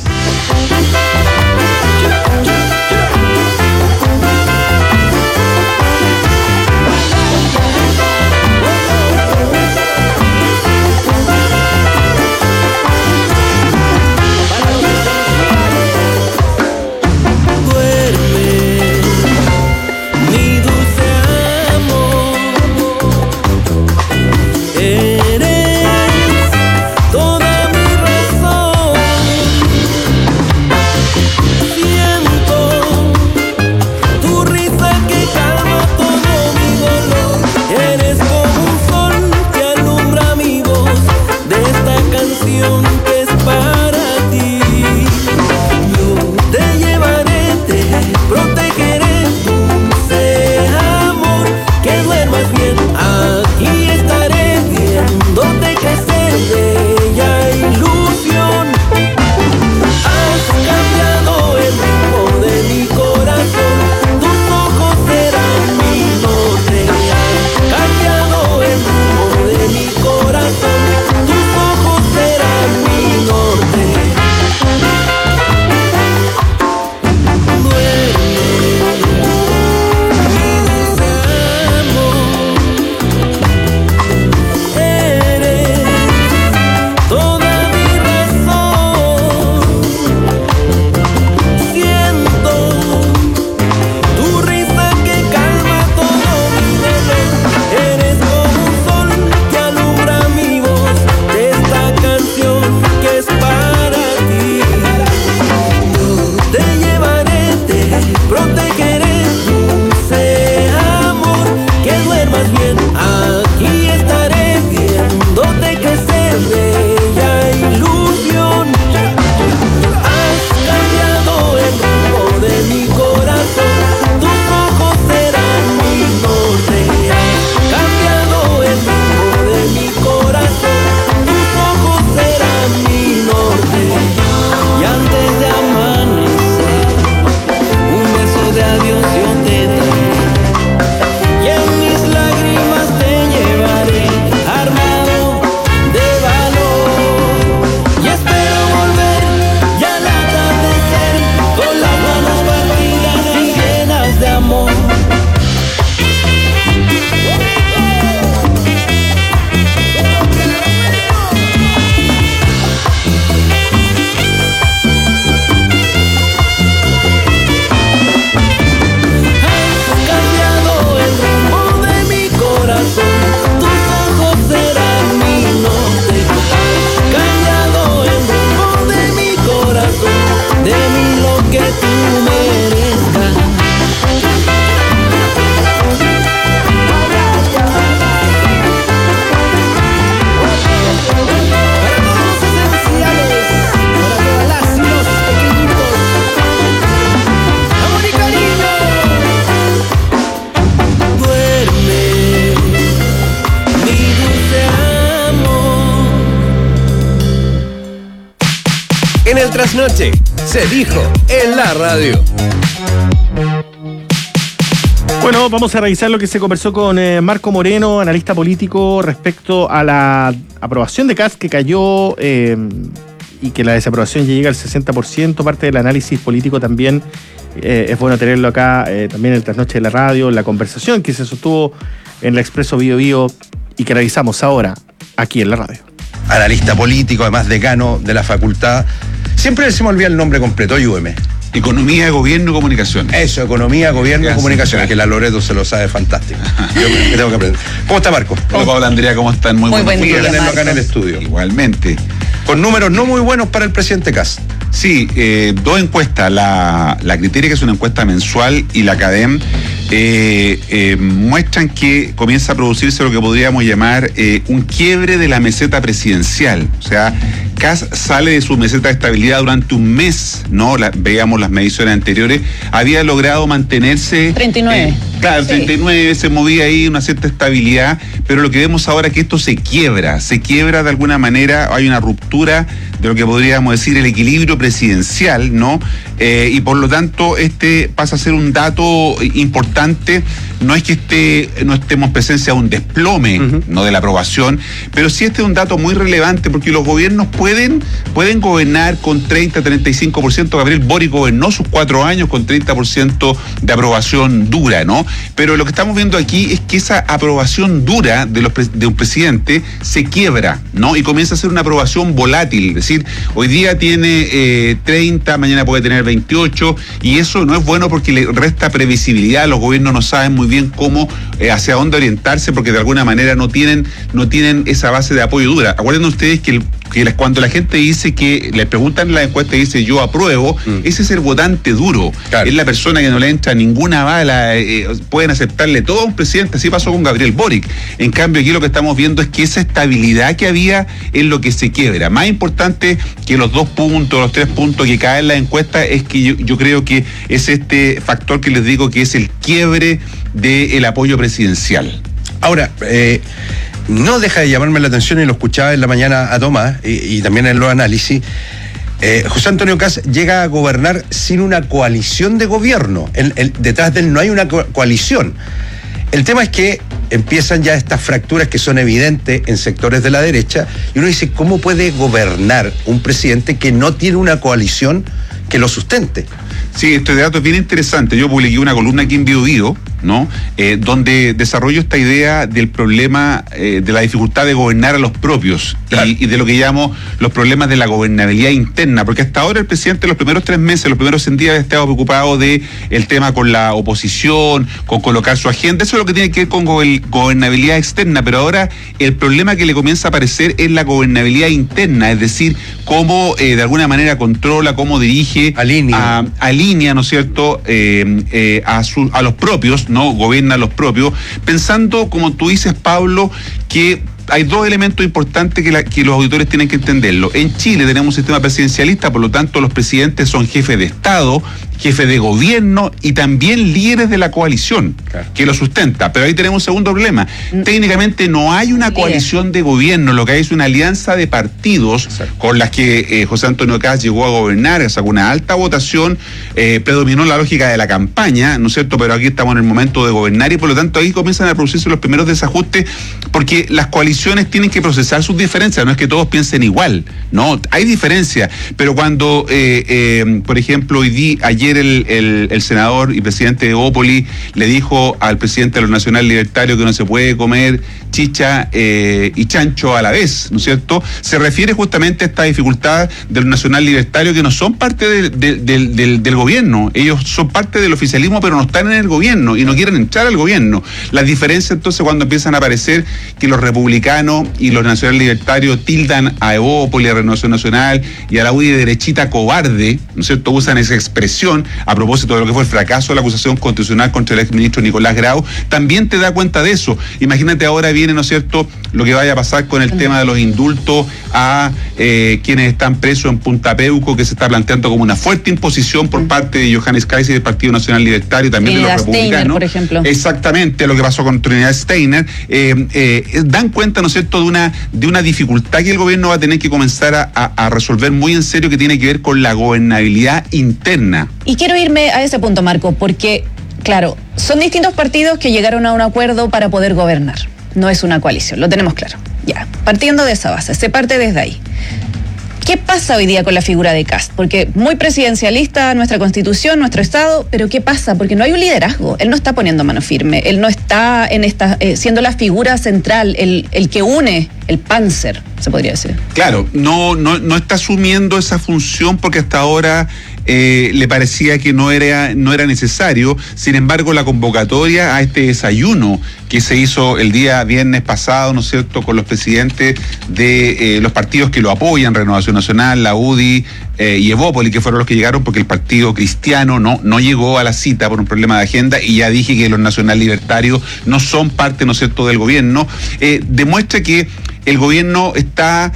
En el trasnoche, se dijo en la radio. Bueno, vamos a revisar lo que se conversó con Marco Moreno, analista político, respecto a la aprobación de Kast que cayó y que la desaprobación ya llega al 60%. Parte del análisis político también es bueno tenerlo acá, también en el trasnoche de la radio, la conversación que se sostuvo en el Expreso Bio Bio y que revisamos ahora aquí en la radio. Analista político, además decano de la facultad. Siempre se me olvida el nombre completo, ayúdeme. Economía, Gobierno y Comunicación. Eso, Economía, Gobierno y Comunicación, que la Loreto se lo sabe fantástico. Yo me tengo que aprender. ¿Cómo está Marco? Hola Paula, Andrea, ¿cómo están? Muy buen día, tenerlo acá en el estudio. Igualmente. Con números no muy buenos para el presidente Kast. Sí, dos encuestas, la Criteria, que es una encuesta mensual, y la CADEM, muestran que comienza a producirse lo que podríamos llamar un quiebre de la meseta presidencial. O sea, Kast sale de su meseta de estabilidad durante un mes, ¿no? Veíamos las mediciones anteriores, había logrado mantenerse 39. Claro, Sí. 39, se movía ahí una cierta estabilidad, pero lo que vemos ahora es que esto se quiebra de alguna manera, hay una ruptura de lo que podríamos decir el equilibrio presidencial, ¿no? Y por lo tanto, este pasa a ser un dato importante. No es que no estemos en presencia de un desplome, no de la aprobación, pero sí este es un dato muy relevante, porque los gobiernos pueden gobernar con 30-35%. Gabriel Boric gobernó sus 4 años con 30% de aprobación dura, ¿no? Pero lo que estamos viendo aquí es que esa aprobación dura de un presidente se quiebra, ¿no? Y comienza a ser una aprobación volátil, es decir, hoy día tiene 30, mañana puede tener 28, y eso no es bueno porque le resta previsibilidad. Los gobiernos no saben muy bien cómo, hacia dónde orientarse, porque de alguna manera no tienen esa base de apoyo dura. Acuérdense ustedes que cuando la gente dice que le preguntan en la encuesta y dice yo apruebo, ese es el votante duro. Claro. Es la persona que no le entra ninguna bala, pueden aceptarle todo a un presidente. Así pasó con Gabriel Boric. En cambio, aquí lo que estamos viendo es que esa estabilidad que había es lo que se quiebra. Más importante que los 2 puntos, los 3 puntos que caen en la encuesta, es que yo creo que es este factor que les digo, que es el quiebre del apoyo presidencial. Ahora, no deja de llamarme la atención, y lo escuchaba en la mañana a Tomás y también en los análisis. José Antonio Kast llega a gobernar sin una coalición de gobierno. Detrás de él no hay una coalición. El tema es que empiezan ya estas fracturas que son evidentes en sectores de la derecha, y uno dice, ¿cómo puede gobernar un presidente que no tiene una coalición que lo sustente? Sí, este dato es bien interesante. Yo publiqué una columna aquí en Biobío, ¿no? Donde desarrollo esta idea del problema, de la dificultad de gobernar a los propios, claro, y de lo que llamo los problemas de la gobernabilidad interna, porque hasta ahora el presidente los primeros 3 meses, los primeros 100 días, había estado preocupado de el tema con la oposición, con colocar su agenda. Eso es lo que tiene que ver con gobernabilidad externa, pero ahora el problema que le comienza a aparecer es la gobernabilidad interna, es decir, cómo de alguna manera controla, cómo dirige, alinea, ¿no es cierto?, a los propios, ¿no? Gobierna a los propios, pensando, como tú dices, Pablo, que hay 2 elementos importantes que los auditores tienen que entenderlo. En Chile tenemos un sistema presidencialista, por lo tanto los presidentes son jefes de Estado, jefes de gobierno y también líderes de la coalición, claro, que lo sustenta. Pero ahí tenemos un segundo problema. Técnicamente no hay una coalición de gobierno, lo que hay es una alianza de partidos, exacto, con las que José Antonio Kast llegó a gobernar, sacó una alta votación, predominó la lógica de la campaña, ¿no es cierto? Pero aquí estamos en el momento de gobernar, y por lo tanto ahí comienzan a producirse los primeros desajustes, porque las coaliciones tienen que procesar sus diferencias, no es que todos piensen igual, no, hay diferencias, pero cuando, por ejemplo, ayer el senador y presidente de Opoli le dijo al presidente de los Nacional Libertarios que no se puede comer chicha y chancho a la vez, ¿no es cierto? Se refiere justamente a esta dificultad de los Nacional Libertarios, que no son parte del gobierno, ellos son parte del oficialismo, pero no están en el gobierno y no quieren entrar al gobierno. Las diferencias entonces cuando empiezan a aparecer, que los republicanos y los Nacional Libertarios tildan a Evópoli, a Renovación Nacional y a la UDI de derechita cobarde, ¿no es cierto? Usan esa expresión a propósito de lo que fue el fracaso de la acusación constitucional contra el exministro Nicolás Grau. También te da cuenta de eso. Imagínate, ahora viene, ¿no es cierto?, lo que vaya a pasar con el tema de los indultos a quienes están presos en Punta Peuco, que se está planteando como una fuerte imposición por parte de Johannes Kaiser y del Partido Nacional Libertario, también Trinidad de los republicanos. Steiner, por ejemplo. Exactamente, lo que pasó con Trinidad Steiner. Dan cuenta, ¿no es cierto?, de una dificultad que el gobierno va a tener que comenzar a resolver muy en serio, que tiene que ver con la gobernabilidad interna. Y quiero irme a ese punto, Marco, porque, claro, son distintos partidos que llegaron a un acuerdo para poder gobernar. No es una coalición, lo tenemos claro. Ya, partiendo de esa base, se parte desde ahí. ¿Qué pasa hoy día con la figura de Kast? Porque muy presidencialista nuestra Constitución, nuestro Estado, pero ¿qué pasa? Porque no hay un liderazgo, él no está poniendo mano firme, él no está en esta siendo la figura central, el que une, el Panzer, se podría decir. Claro, no está asumiendo esa función, porque hasta ahora le parecía que no era necesario. Sin embargo, la convocatoria a este desayuno que se hizo el día viernes pasado, ¿no es cierto?, con los presidentes de los partidos que lo apoyan, Renovación Nacional, la UDI y Evópoli, que fueron los que llegaron porque el Partido Cristiano no llegó a la cita por un problema de agenda, y ya dije que los nacional libertarios no son parte, ¿no es cierto?, del gobierno. Demuestra que el gobierno está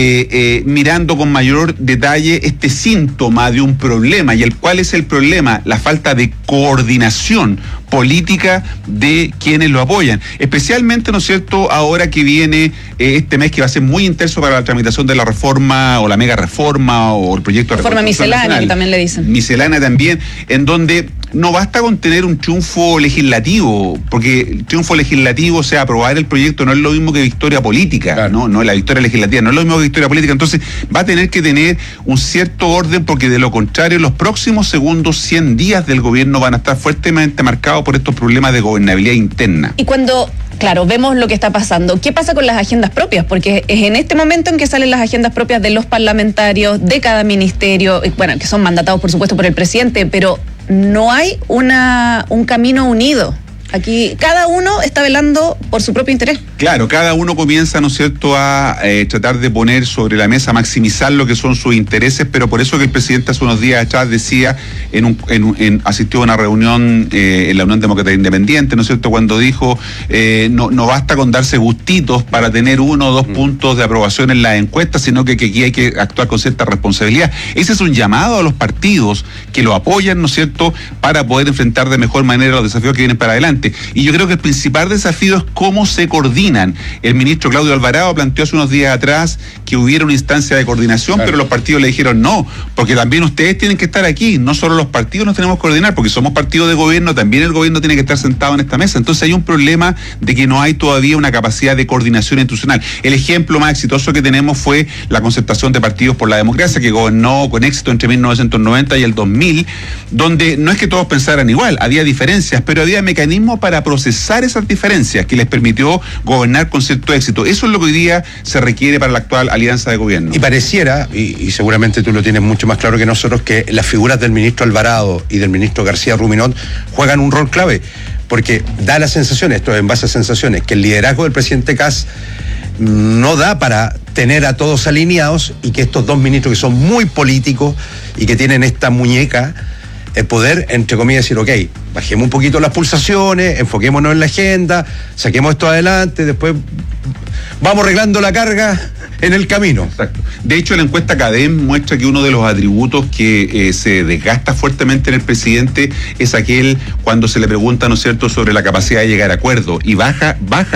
mirando con mayor detalle este síntoma de un problema. ¿Y cuál es el problema? La falta de coordinación política de quienes lo apoyan. Especialmente, ¿no es cierto?, ahora que viene este mes, que va a ser muy intenso para la tramitación de la reforma o la mega reforma o el proyecto de reforma miscelánea, nacional, que también le dicen. Miscelánea también, en donde no basta con tener un triunfo legislativo, porque el triunfo legislativo, o sea, aprobar el proyecto, no es lo mismo que victoria política, claro. No, la victoria legislativa no es lo mismo que victoria política. Entonces va a tener que tener un cierto orden, porque de lo contrario los próximos segundos 100 días del gobierno van a estar fuertemente marcados por estos problemas de gobernabilidad interna. Y cuando, claro, vemos lo que está pasando, ¿qué pasa con las agendas propias? Porque es en este momento en que salen las agendas propias de los parlamentarios, de cada ministerio, bueno, que son mandatados por supuesto por el presidente, pero no hay un camino unido. Aquí cada uno está velando por su propio interés. Claro, cada uno comienza, ¿no es cierto?, a tratar de poner sobre la mesa, maximizar lo que son sus intereses, pero por eso que el presidente hace unos días atrás decía, asistió a una reunión en la Unión Demócrata Independiente, ¿no es cierto?, cuando dijo, no basta con darse gustitos para tener 1 o 2 puntos de aprobación en las encuestas, sino que aquí hay que actuar con cierta responsabilidad. Ese es un llamado a los partidos que lo apoyan, ¿no es cierto?, para poder enfrentar de mejor manera los desafíos que vienen para adelante. Y yo creo que el principal desafío es cómo se coordinan. El ministro Claudio Alvarado planteó hace unos días atrás que hubiera una instancia de coordinación, claro, pero los partidos le dijeron no, porque también ustedes tienen que estar aquí, no solo los partidos nos tenemos que coordinar, porque somos partido de gobierno, también el gobierno tiene que estar sentado en esta mesa. Entonces hay un problema de que no hay todavía una capacidad de coordinación institucional. El ejemplo más exitoso que tenemos fue la concertación de partidos por la democracia, que gobernó con éxito entre 1990 y el 2000, donde no es que todos pensaran igual, había diferencias, pero había mecanismos para procesar esas diferencias que les permitió gobernar con cierto éxito. Eso es lo que hoy día se requiere para la actual alianza de gobierno. Y pareciera, y seguramente tú lo tienes mucho más claro que nosotros, que las figuras del ministro Alvarado y del ministro García Ruminot juegan un rol clave, porque da la sensación, esto es en base a sensaciones, que el liderazgo del presidente Kast no da para tener a todos alineados, y que estos dos ministros que son muy políticos y que tienen esta muñeca, el poder, entre comillas, decir, ok, bajemos un poquito las pulsaciones, enfoquémonos en la agenda, saquemos esto adelante, después vamos arreglando la carga en el camino. Exacto. De hecho, la encuesta CADEM muestra que uno de los atributos que se desgasta fuertemente en el presidente es aquel cuando se le pregunta, ¿no es cierto?, sobre la capacidad de llegar a acuerdo, y baja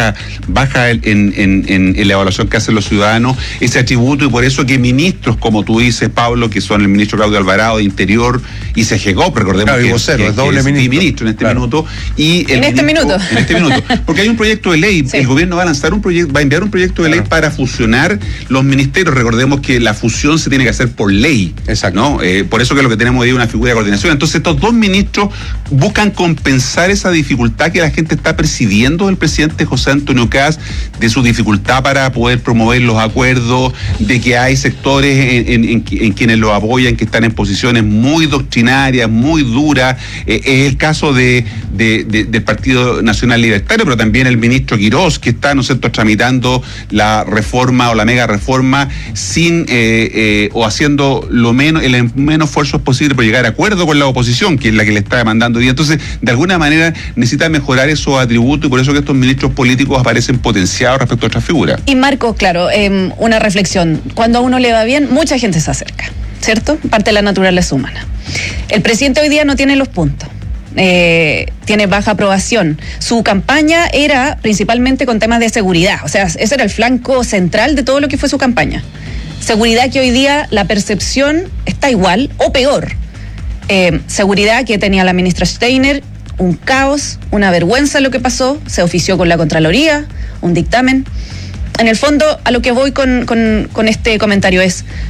en la evaluación que hacen los ciudadanos ese atributo, y por eso que ministros, como tú dices, Pablo, que son el ministro Claudio Alvarado de Interior y CGGOP, recordemos, claro, que es doble ministro en este minuto, y en este minuto, porque hay un proyecto de ley, sí. El gobierno va a lanzar va a enviar un proyecto de ley para fusionar los ministerios. Recordemos que la fusión se tiene que hacer por ley. Exacto. ¿No? Por eso que lo que tenemos ahí es una figura de coordinación. Entonces estos dos ministros buscan compensar esa dificultad que la gente está percibiendo del presidente José Antonio Kast, de su dificultad para poder promover los acuerdos, de que hay sectores en quienes lo apoyan que están en posiciones muy doctrinarias, muy duras. Es el caso del Partido Nacional Libertario, pero también el ministro Quirós, que está, ¿no es cierto?, tramitando la reforma o la mega reforma sin o haciendo el menos esfuerzos posible por llegar a acuerdo con la oposición, que es la que le está demandando. Y entonces, de alguna manera, necesita mejorar esos atributos, y por eso que estos ministros políticos aparecen potenciados respecto a otras figuras. Y Marco, claro, una reflexión. Cuando a uno le va bien, mucha gente se acerca, ¿cierto? Parte de la naturaleza humana. El presidente hoy día no tiene los puntos. Tiene baja aprobación. Su campaña era principalmente con temas de seguridad, o sea, ese era el flanco central de todo lo que fue su campaña. Seguridad que hoy día la percepción está igual o peor. Seguridad que tenía la ministra Steiner, un caos, una vergüenza lo que pasó, se ofició con la Contraloría, un dictamen. En el fondo, a lo que voy con este comentario es,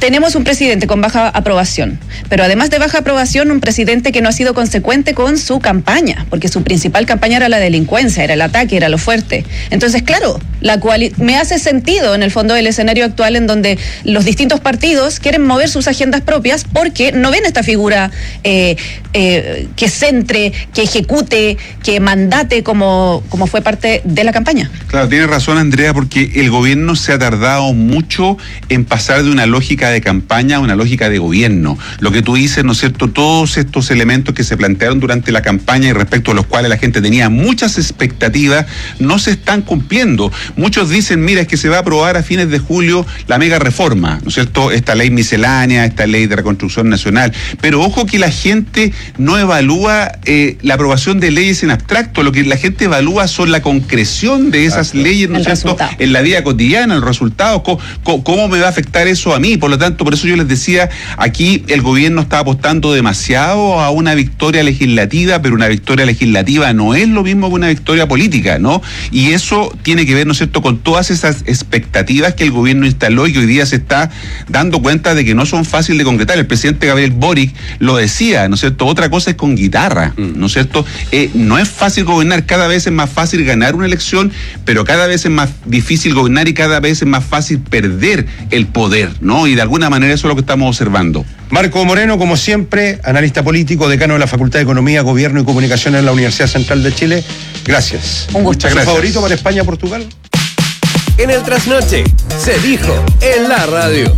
tenemos un presidente con baja aprobación, pero además de baja aprobación, un presidente que no ha sido consecuente con su campaña, porque su principal campaña era la delincuencia, era el ataque, era lo fuerte. Entonces, claro, me hace sentido en el fondo el escenario actual en donde los distintos partidos quieren mover sus agendas propias porque no ven esta figura que centre, que ejecute, que mandate como fue parte de la campaña. Claro, tiene razón Andrea, porque el gobierno se ha tardado mucho en pasar de una lógica de campaña a una lógica de gobierno. Lo que tú dices, ¿no es cierto? Todos estos elementos que se plantearon durante la campaña y respecto a los cuales la gente tenía muchas expectativas, no se están cumpliendo. Muchos dicen, mira, es que se va a aprobar a fines de julio la mega reforma, ¿no es cierto? Esta ley miscelánea, esta ley de reconstrucción nacional. Pero ojo que la gente no evalúa la aprobación de leyes en abstracto, lo que la gente evalúa son la concreción de esas leyes, ¿no es cierto? En la vida cotidiana, el resultado, cómo me va a afectar eso a mí. Por lo tanto, por eso yo les decía, aquí el gobierno está apostando demasiado a una victoria legislativa, pero una victoria legislativa no es lo mismo que una victoria política, ¿no? Y eso tiene que ver, ¿no es cierto?, con todas esas expectativas que el gobierno instaló y que hoy día se está dando cuenta de que no son fáciles de concretar. El presidente Gabriel Boric lo decía, ¿no es cierto? Otra cosa es con guitarra, ¿no es cierto? No es fácil gobernar, cada vez es más fácil ganar una elección, pero cada vez es más difícil gobernar y cada vez es más fácil perder el poder, ¿no? Y de alguna manera eso es lo que estamos observando. Marco Moreno, como siempre, analista político, decano de la Facultad de Economía, Gobierno y Comunicación en la Universidad Central de Chile. Gracias. Un gusto. ¿Tu favorito para España, Portugal? En el trasnoche, se dijo en la radio.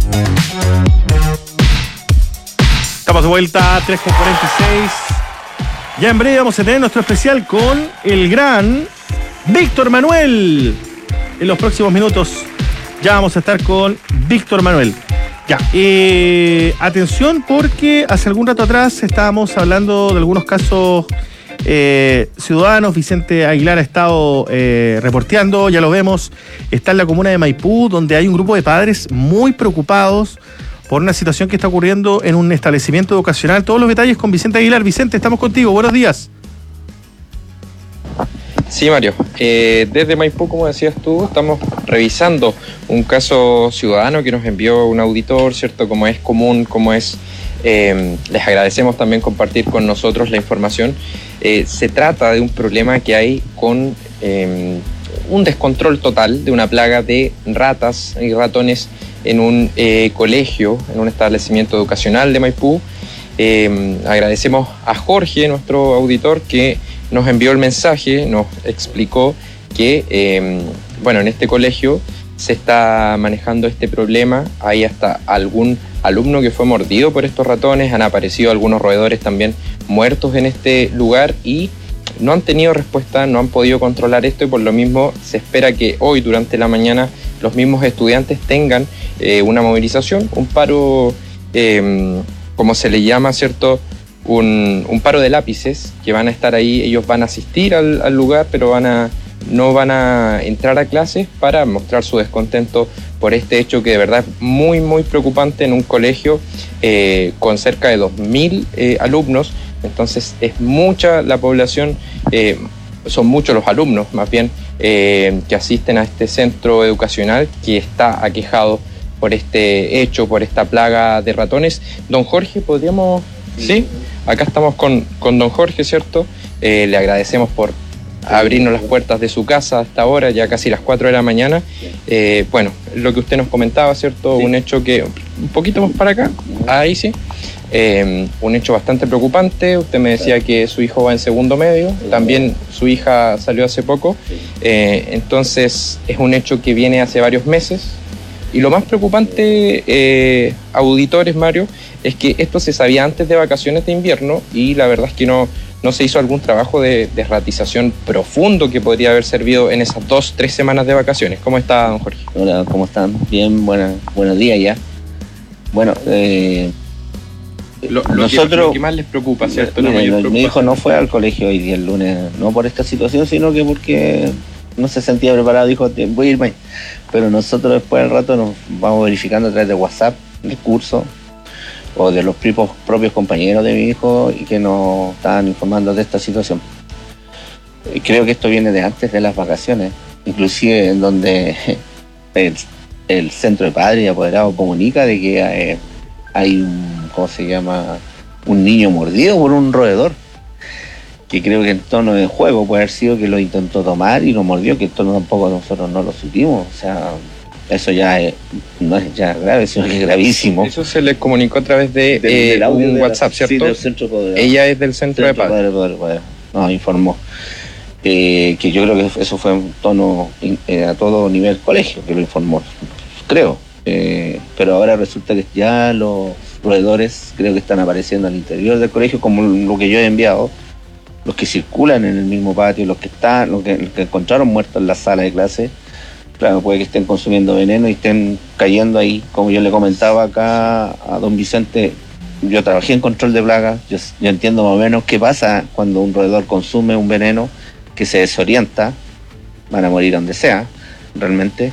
Estamos de vuelta a 3:46. Ya en breve vamos a tener nuestro especial con el gran Víctor Manuel. En los próximos minutos ya vamos a estar con Víctor Manuel. Ya, atención porque hace algún rato atrás estábamos hablando de algunos casos ciudadanos. Vicente Aguilar ha estado reporteando, ya lo vemos, está en la comuna de Maipú, donde hay un grupo de padres muy preocupados por una situación que está ocurriendo en un establecimiento educacional. Todos los detalles con Vicente Aguilar. Vicente, estamos contigo, buenos días. Sí, Mario. Desde Maipú, como decías tú, estamos revisando un caso ciudadano que nos envió un auditor, ¿cierto? Como es común, les agradecemos también compartir con nosotros la información. Se trata de un problema que hay con un descontrol total de una plaga de ratas y ratones en un colegio, en un establecimiento educacional de Maipú. Agradecemos a Jorge, nuestro auditor, que nos envió el mensaje, nos explicó que, en este colegio se está manejando este problema. Hay hasta algún alumno que fue mordido por estos ratones, han aparecido algunos roedores también muertos en este lugar y no han tenido respuesta, no han podido controlar esto y por lo mismo se espera que hoy durante la mañana los mismos estudiantes tengan una movilización, un paro, como se le llama, ¿cierto? Un paro de lápices que van a estar ahí. Ellos van a asistir al lugar, pero no van a entrar a clases para mostrar su descontento por este hecho que de verdad es muy, muy preocupante en un colegio con cerca de 2.000 alumnos. Entonces es mucha la población, son muchos los alumnos más bien que asisten a este centro educacional que está aquejado por este hecho, por esta plaga de ratones. Don Jorge, ¿podríamos...? Sí, acá estamos con don Jorge, ¿cierto? Le agradecemos por abrirnos las puertas de su casa hasta ahora, ya casi las 4 de la mañana. Lo que usted nos comentaba, ¿cierto? Sí. Un hecho que, un poquito más para acá, ahí sí. Un hecho bastante preocupante. Usted me decía que su hijo va en segundo medio, también su hija salió hace poco. Entonces es un hecho que viene hace varios meses. Y lo más preocupante, auditores, Mario, es que esto se sabía antes de vacaciones de invierno y la verdad es que no se hizo algún trabajo de ratización profundo que podría haber servido en esas 2-3 semanas de vacaciones. ¿Cómo está, don Jorge? Hola, ¿cómo están? Bien, buenos días ya. Bueno, lo que más les preocupa, ¿cierto? Mi hijo no fue al colegio hoy día, el lunes, no por esta situación, sino que porque no se sentía preparado, dijo, voy a irme. Pero nosotros después del rato nos vamos verificando a través de WhatsApp el curso o de los propios compañeros de mi hijo y que nos estaban informando de esta situación. Creo que esto viene de antes de las vacaciones, inclusive en donde el centro de padres y apoderados comunica de que hay un, ¿cómo se llama? Un niño mordido por un roedor, que creo que en tono de juego puede haber sido que lo intentó tomar y lo mordió, que esto tampoco nosotros no lo supimos, o sea, eso ya no es ya grave, sino que es gravísimo. Eso se le comunicó a través de un WhatsApp, ¿cierto? Sí, del centro poder. Ella es del centro de padres. Poder. Nos informó que yo creo que eso fue un tono a todo nivel colegio, que lo informó, creo. Pero ahora resulta que ya los roedores creo que están apareciendo al interior del colegio, como lo que yo he enviado, los que circulan en el mismo patio, los que encontraron muertos en la sala de clase. Claro, puede que estén consumiendo veneno y estén cayendo ahí, como yo le comentaba acá a don Vicente. Yo trabajé en control de plagas, yo entiendo más o menos qué pasa cuando un roedor consume un veneno que se desorienta, van a morir donde sea, realmente.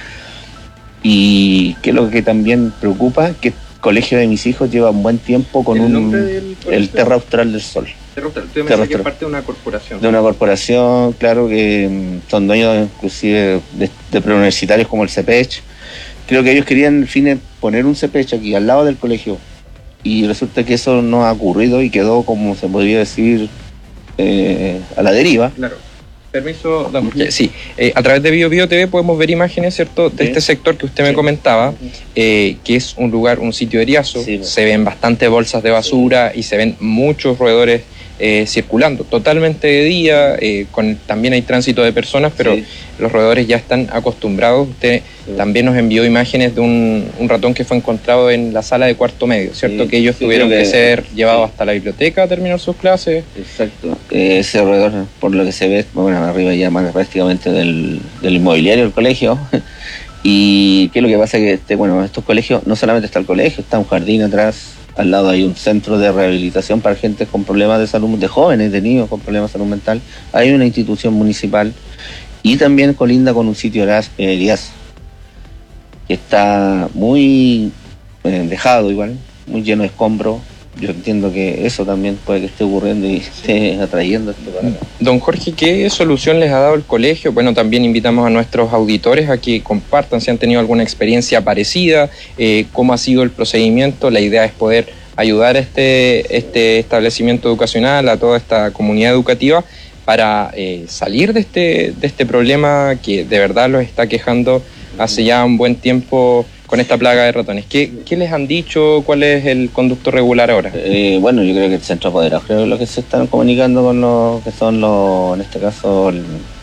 Y que lo que también preocupa, que el colegio de mis hijos lleva un buen tiempo con el Terra Austral del Sol. Usted me dice que es parte de una corporación. De una corporación, claro, que son dueños inclusive de preuniversitarios como el CEPECH. Creo que ellos querían, en fin, poner un CEPECH aquí al lado del colegio. Y resulta que eso no ha ocurrido y quedó, como se podría decir, a la deriva. Claro. Permiso, don Jorge. Sí, a través de BioBio TV podemos ver imágenes, ¿cierto?, de este sector que usted me comentaba, que es un lugar, un sitio eriazo. Se ven bastantes bolsas de basura y se ven muchos roedores circulando totalmente de día, también hay tránsito de personas, pero los roedores ya están acostumbrados. Usted también nos envió imágenes de un ratón que fue encontrado en la sala de cuarto medio, ¿cierto? Que ellos tuvieron que ser llevados hasta la biblioteca a terminar sus clases. Exacto. Ese roedor, por lo que se ve, bueno, arriba ya más prácticamente del inmobiliario del colegio. Y qué es lo que pasa que estos colegios, no solamente está el colegio, está un jardín atrás. Al lado hay un centro de rehabilitación para gente con problemas de salud, de jóvenes, de niños con problemas de salud mental. Hay una institución municipal y también colinda con un sitio eriazo, que está muy dejado igual, muy lleno de escombros. Yo entiendo que eso también puede que esté ocurriendo y esté atrayendo esto para acá. Don Jorge, ¿qué solución les ha dado el colegio? Bueno, también invitamos a nuestros auditores a que compartan si han tenido alguna experiencia parecida, cómo ha sido el procedimiento. La idea es poder ayudar a este establecimiento educacional, a toda esta comunidad educativa, para salir de este problema que de verdad los está quejando hace ya un buen tiempo con esta plaga de ratones. ¿Qué les han dicho? ¿Cuál es el conducto regular ahora? Bueno, yo creo que el centro apoderado, creo que lo que se están comunicando con los que son en este caso,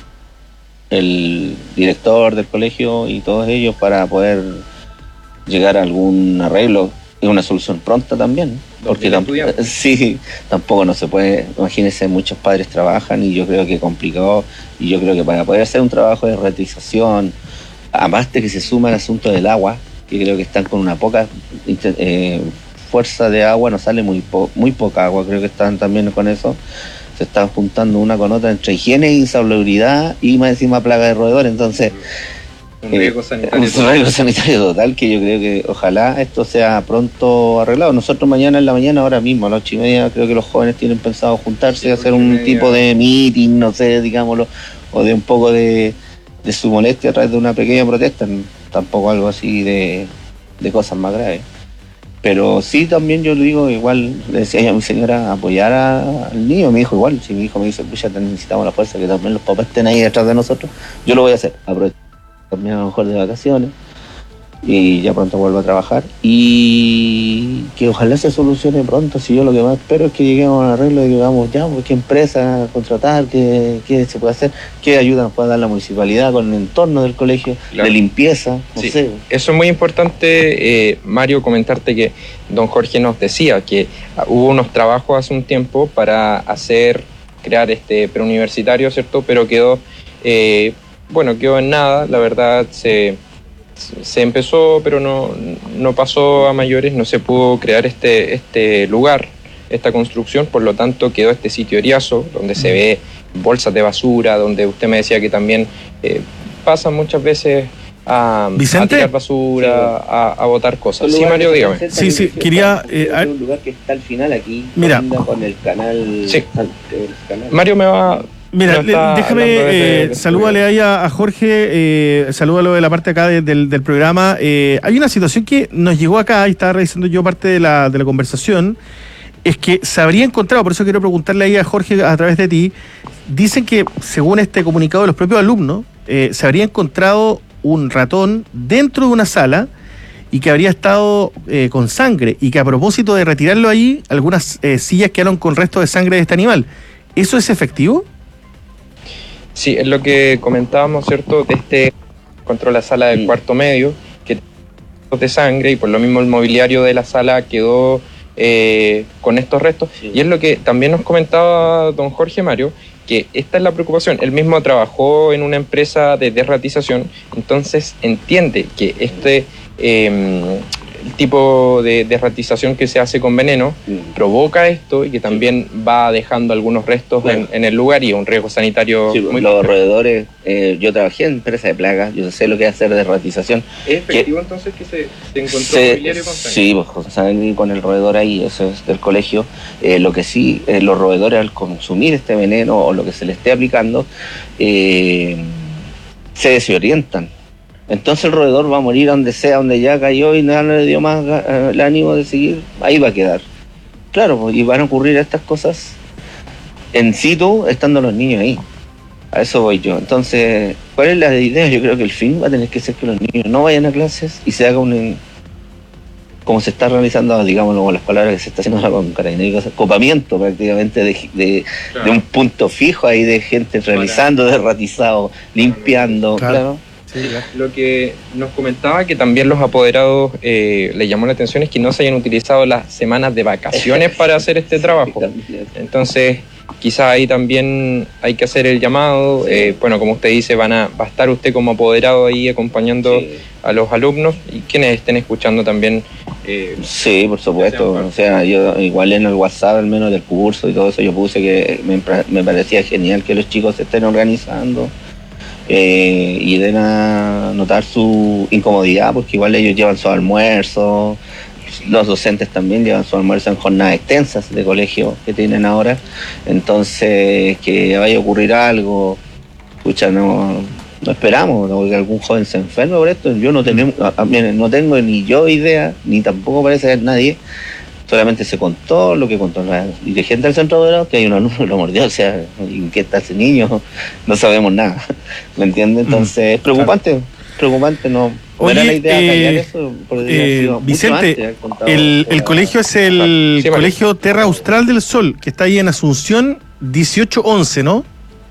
el director del colegio y todos ellos, para poder llegar a algún arreglo y una solución pronta también. Porque tampoco no se puede, imagínense, muchos padres trabajan y yo creo que es complicado, y yo creo que para poder hacer un trabajo de retización, además de que se suma el asunto del agua, que creo que están con una poca fuerza de agua, no sale muy poca agua, creo que están también con eso, se está juntando una con otra entre higiene, insalubridad y más encima plaga de roedores, entonces un riesgo sanitario total, que yo creo que ojalá esto sea pronto arreglado. Nosotros mañana en la mañana, ahora mismo a las 8:30, creo que los jóvenes tienen pensado juntarse y hacer un tipo de meeting, no sé, digámoslo, o de un poco de su molestia a través de una pequeña protesta, tampoco algo así de cosas más graves. Pero sí, también yo le digo, igual le decía yo a mi señora, apoyar al niño. Mi hijo igual, si mi hijo me dice, pucha, necesitamos la fuerza, que también los papás estén ahí detrás de nosotros, yo lo voy a hacer, aprovechar también a lo mejor de vacaciones y ya pronto vuelvo a trabajar, y que ojalá se solucione pronto. Si yo lo que más espero es que lleguemos a un arreglo y digamos ya, pues, qué empresa contratar, qué se puede hacer, qué ayuda nos puede dar la municipalidad con el entorno del colegio, de limpieza, no sé. Eso es muy importante, Mario, comentarte que don Jorge nos decía que hubo unos trabajos hace un tiempo para crear este preuniversitario, ¿cierto? Pero quedó en nada, la verdad. Se empezó, pero no pasó a mayores, no se pudo crear este lugar, esta construcción, por lo tanto quedó este sitio eriazo, donde se ve bolsas de basura, donde usted me decía que también pasan muchas veces a tirar basura, a botar cosas. Sí, Mario, dígame. Sí, quería... un lugar que está al final aquí, mira, con el canal... Sí. Mario me va Mira, no está déjame, salúdale ahí a Jorge, salúdalo de la parte acá del programa. Hay una situación que nos llegó acá, y estaba revisando yo parte de la conversación, es que se habría encontrado, por eso quiero preguntarle ahí a Jorge a través de ti, dicen que según este comunicado de los propios alumnos, se habría encontrado un ratón dentro de una sala y que habría estado con sangre, y que a propósito de retirarlo ahí, algunas sillas quedaron con restos de sangre de este animal. ¿Eso es efectivo? Sí, es lo que comentábamos, ¿cierto? Encontró la sala del cuarto medio, que tenía de sangre, y por lo mismo el mobiliario de la sala quedó con estos restos. Sí. Y es lo que también nos comentaba don Jorge Mario, que esta es la preocupación. Él mismo trabajó en una empresa de desratización, entonces entiende que el tipo de desratización que se hace con veneno provoca esto, y que también va dejando algunos restos en el lugar, y un riesgo sanitario muy los roedores. Yo trabajé en empresa de plagas, yo sé lo que es hacer desratización. ¿Es efectivo entonces que se encontró mobiliario con sangre? Sí, pues, con el roedor ahí, eso es del colegio. Lo que sí, los roedores al consumir este veneno o lo que se le esté aplicando, se desorientan. Entonces el roedor va a morir donde sea, donde ya cayó y no le dio más el ánimo de seguir, ahí va a quedar. Claro, pues, y van a ocurrir estas cosas en situ, estando los niños ahí. A eso voy yo. Entonces, ¿cuál es la idea? Yo creo que el fin va a tener que ser que los niños no vayan a clases y se haga como se está realizando, digámoslo con las palabras que se está haciendo ahora con Carabineros, copamiento prácticamente de un punto fijo ahí de gente realizando, desratizado, limpiando, claro. Sí, lo que nos comentaba que también los apoderados le llamó la atención es que no se hayan utilizado las semanas de vacaciones para hacer este trabajo. Entonces, quizás ahí también hay que hacer el llamado. Bueno, como usted dice, va a estar usted como apoderado ahí acompañando a los alumnos, y quienes estén escuchando también. Sí, por supuesto. O sea, yo igual en el WhatsApp, al menos del curso y todo eso, yo puse que me parecía genial que los chicos se estén organizando. Y den a notar su incomodidad, porque igual ellos llevan su almuerzo, los docentes también llevan su almuerzo en jornadas extensas de colegio que tienen ahora. Entonces, que vaya a ocurrir algo, escucha, no esperamos, ¿no? Que algún joven se enferme por esto. Yo no tengo ni yo idea, ni tampoco parece haber nadie. Solamente se contó lo que contó la dirigente del centro de Dorado, que hay un alumno que lo mordió, o sea, ¿en qué está ese niño? No sabemos nada, ¿me entiendes? Entonces, es preocupante, no. Oye, no era la idea callar eso, Vicente, el colegio es el Colegio Terra Austral del Sol, que está ahí en Asunción 1811, ¿no?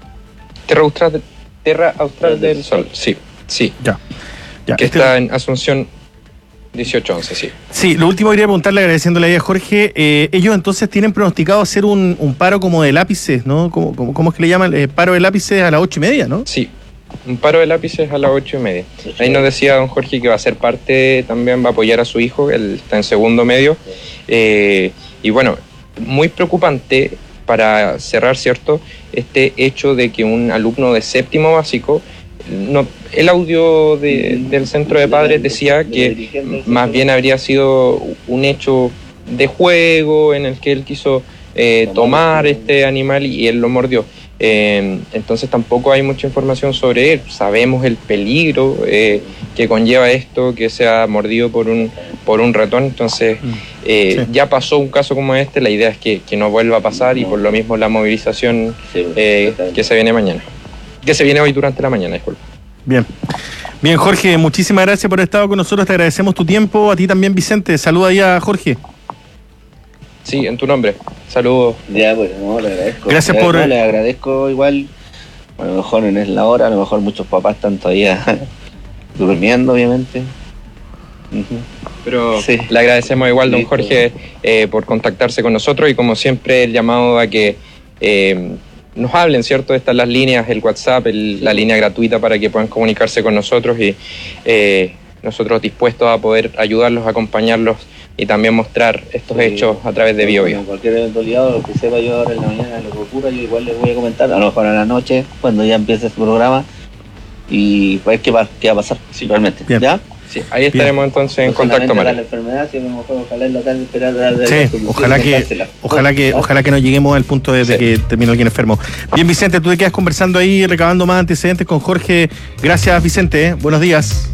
Terra Austral del Sol, sí. Ya, que está en Asunción 1811, sí. Sí, lo último quería preguntarle, agradeciéndole ahí a Jorge, ellos entonces tienen pronosticado hacer un paro como de lápices, ¿no? ¿Cómo es que le llaman? Paro de lápices a las 8:30, ¿no? Sí, un paro de lápices a las 8:30. Ahí nos decía don Jorge que va a ser parte, también va a apoyar a su hijo, él está en segundo medio. Y bueno, muy preocupante para cerrar, ¿cierto? Este hecho de que un alumno de séptimo básico, el audio del centro de padres decía que más bien habría sido un hecho de juego en el que él quiso tomar este animal y él lo mordió. Entonces tampoco hay mucha información sobre él. Sabemos el peligro que conlleva esto, que sea mordido por un ratón. Entonces ya pasó un caso como este, la idea es que no vuelva a pasar, y por lo mismo la movilización que se viene mañana. Que se viene hoy durante la mañana, disculpa. Bien, Jorge, muchísimas gracias por haber estado con nosotros, te agradecemos tu tiempo, a ti también, Vicente, saluda ahí a Jorge. Sí, en tu nombre, saludos. Ya, pues, no, le agradezco. Gracias le agradezco igual, a lo mejor no es la hora, a lo mejor muchos papás están todavía durmiendo, obviamente. Pero le agradecemos igual, don Jorge, por contactarse con nosotros, y como siempre el llamado a que nos hablen, ¿cierto? Están las líneas, el WhatsApp, la línea gratuita para que puedan comunicarse con nosotros, y nosotros dispuestos a poder ayudarlos, acompañarlos y también mostrar estos hechos a través de BioBio. Cualquier eventualidad, lo que sepa yo ahora en la mañana, lo que ocurra, yo igual les voy a comentar, a lo mejor a la noche, cuando ya empiece este programa, y ver qué va a pasar, realmente. Bien. ¿Ya? Sí, ahí estaremos entonces en contacto, María. María. La enfermedad, si a lo mejor ojalá el local esperar Sí, ojalá que no lleguemos al punto de que termine alguien enfermo. Bien, Vicente, tú te quedas conversando ahí, recabando más antecedentes con Jorge. Gracias, Vicente. Buenos días.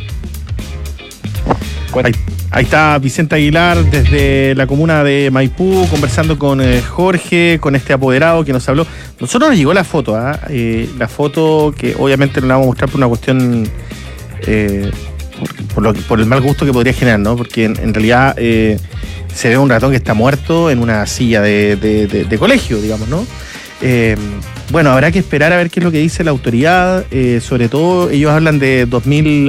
Ahí está Vicente Aguilar desde la comuna de Maipú conversando con Jorge, con este apoderado que nos habló. Nosotros nos llegó la foto, la foto que obviamente no la vamos a mostrar por una cuestión, por el mal gusto que podría generar, ¿no? Porque en realidad se ve un ratón que está muerto en una silla de colegio, digamos, ¿no? Bueno, habrá que esperar a ver qué es lo que dice la autoridad. Sobre todo ellos hablan de 2000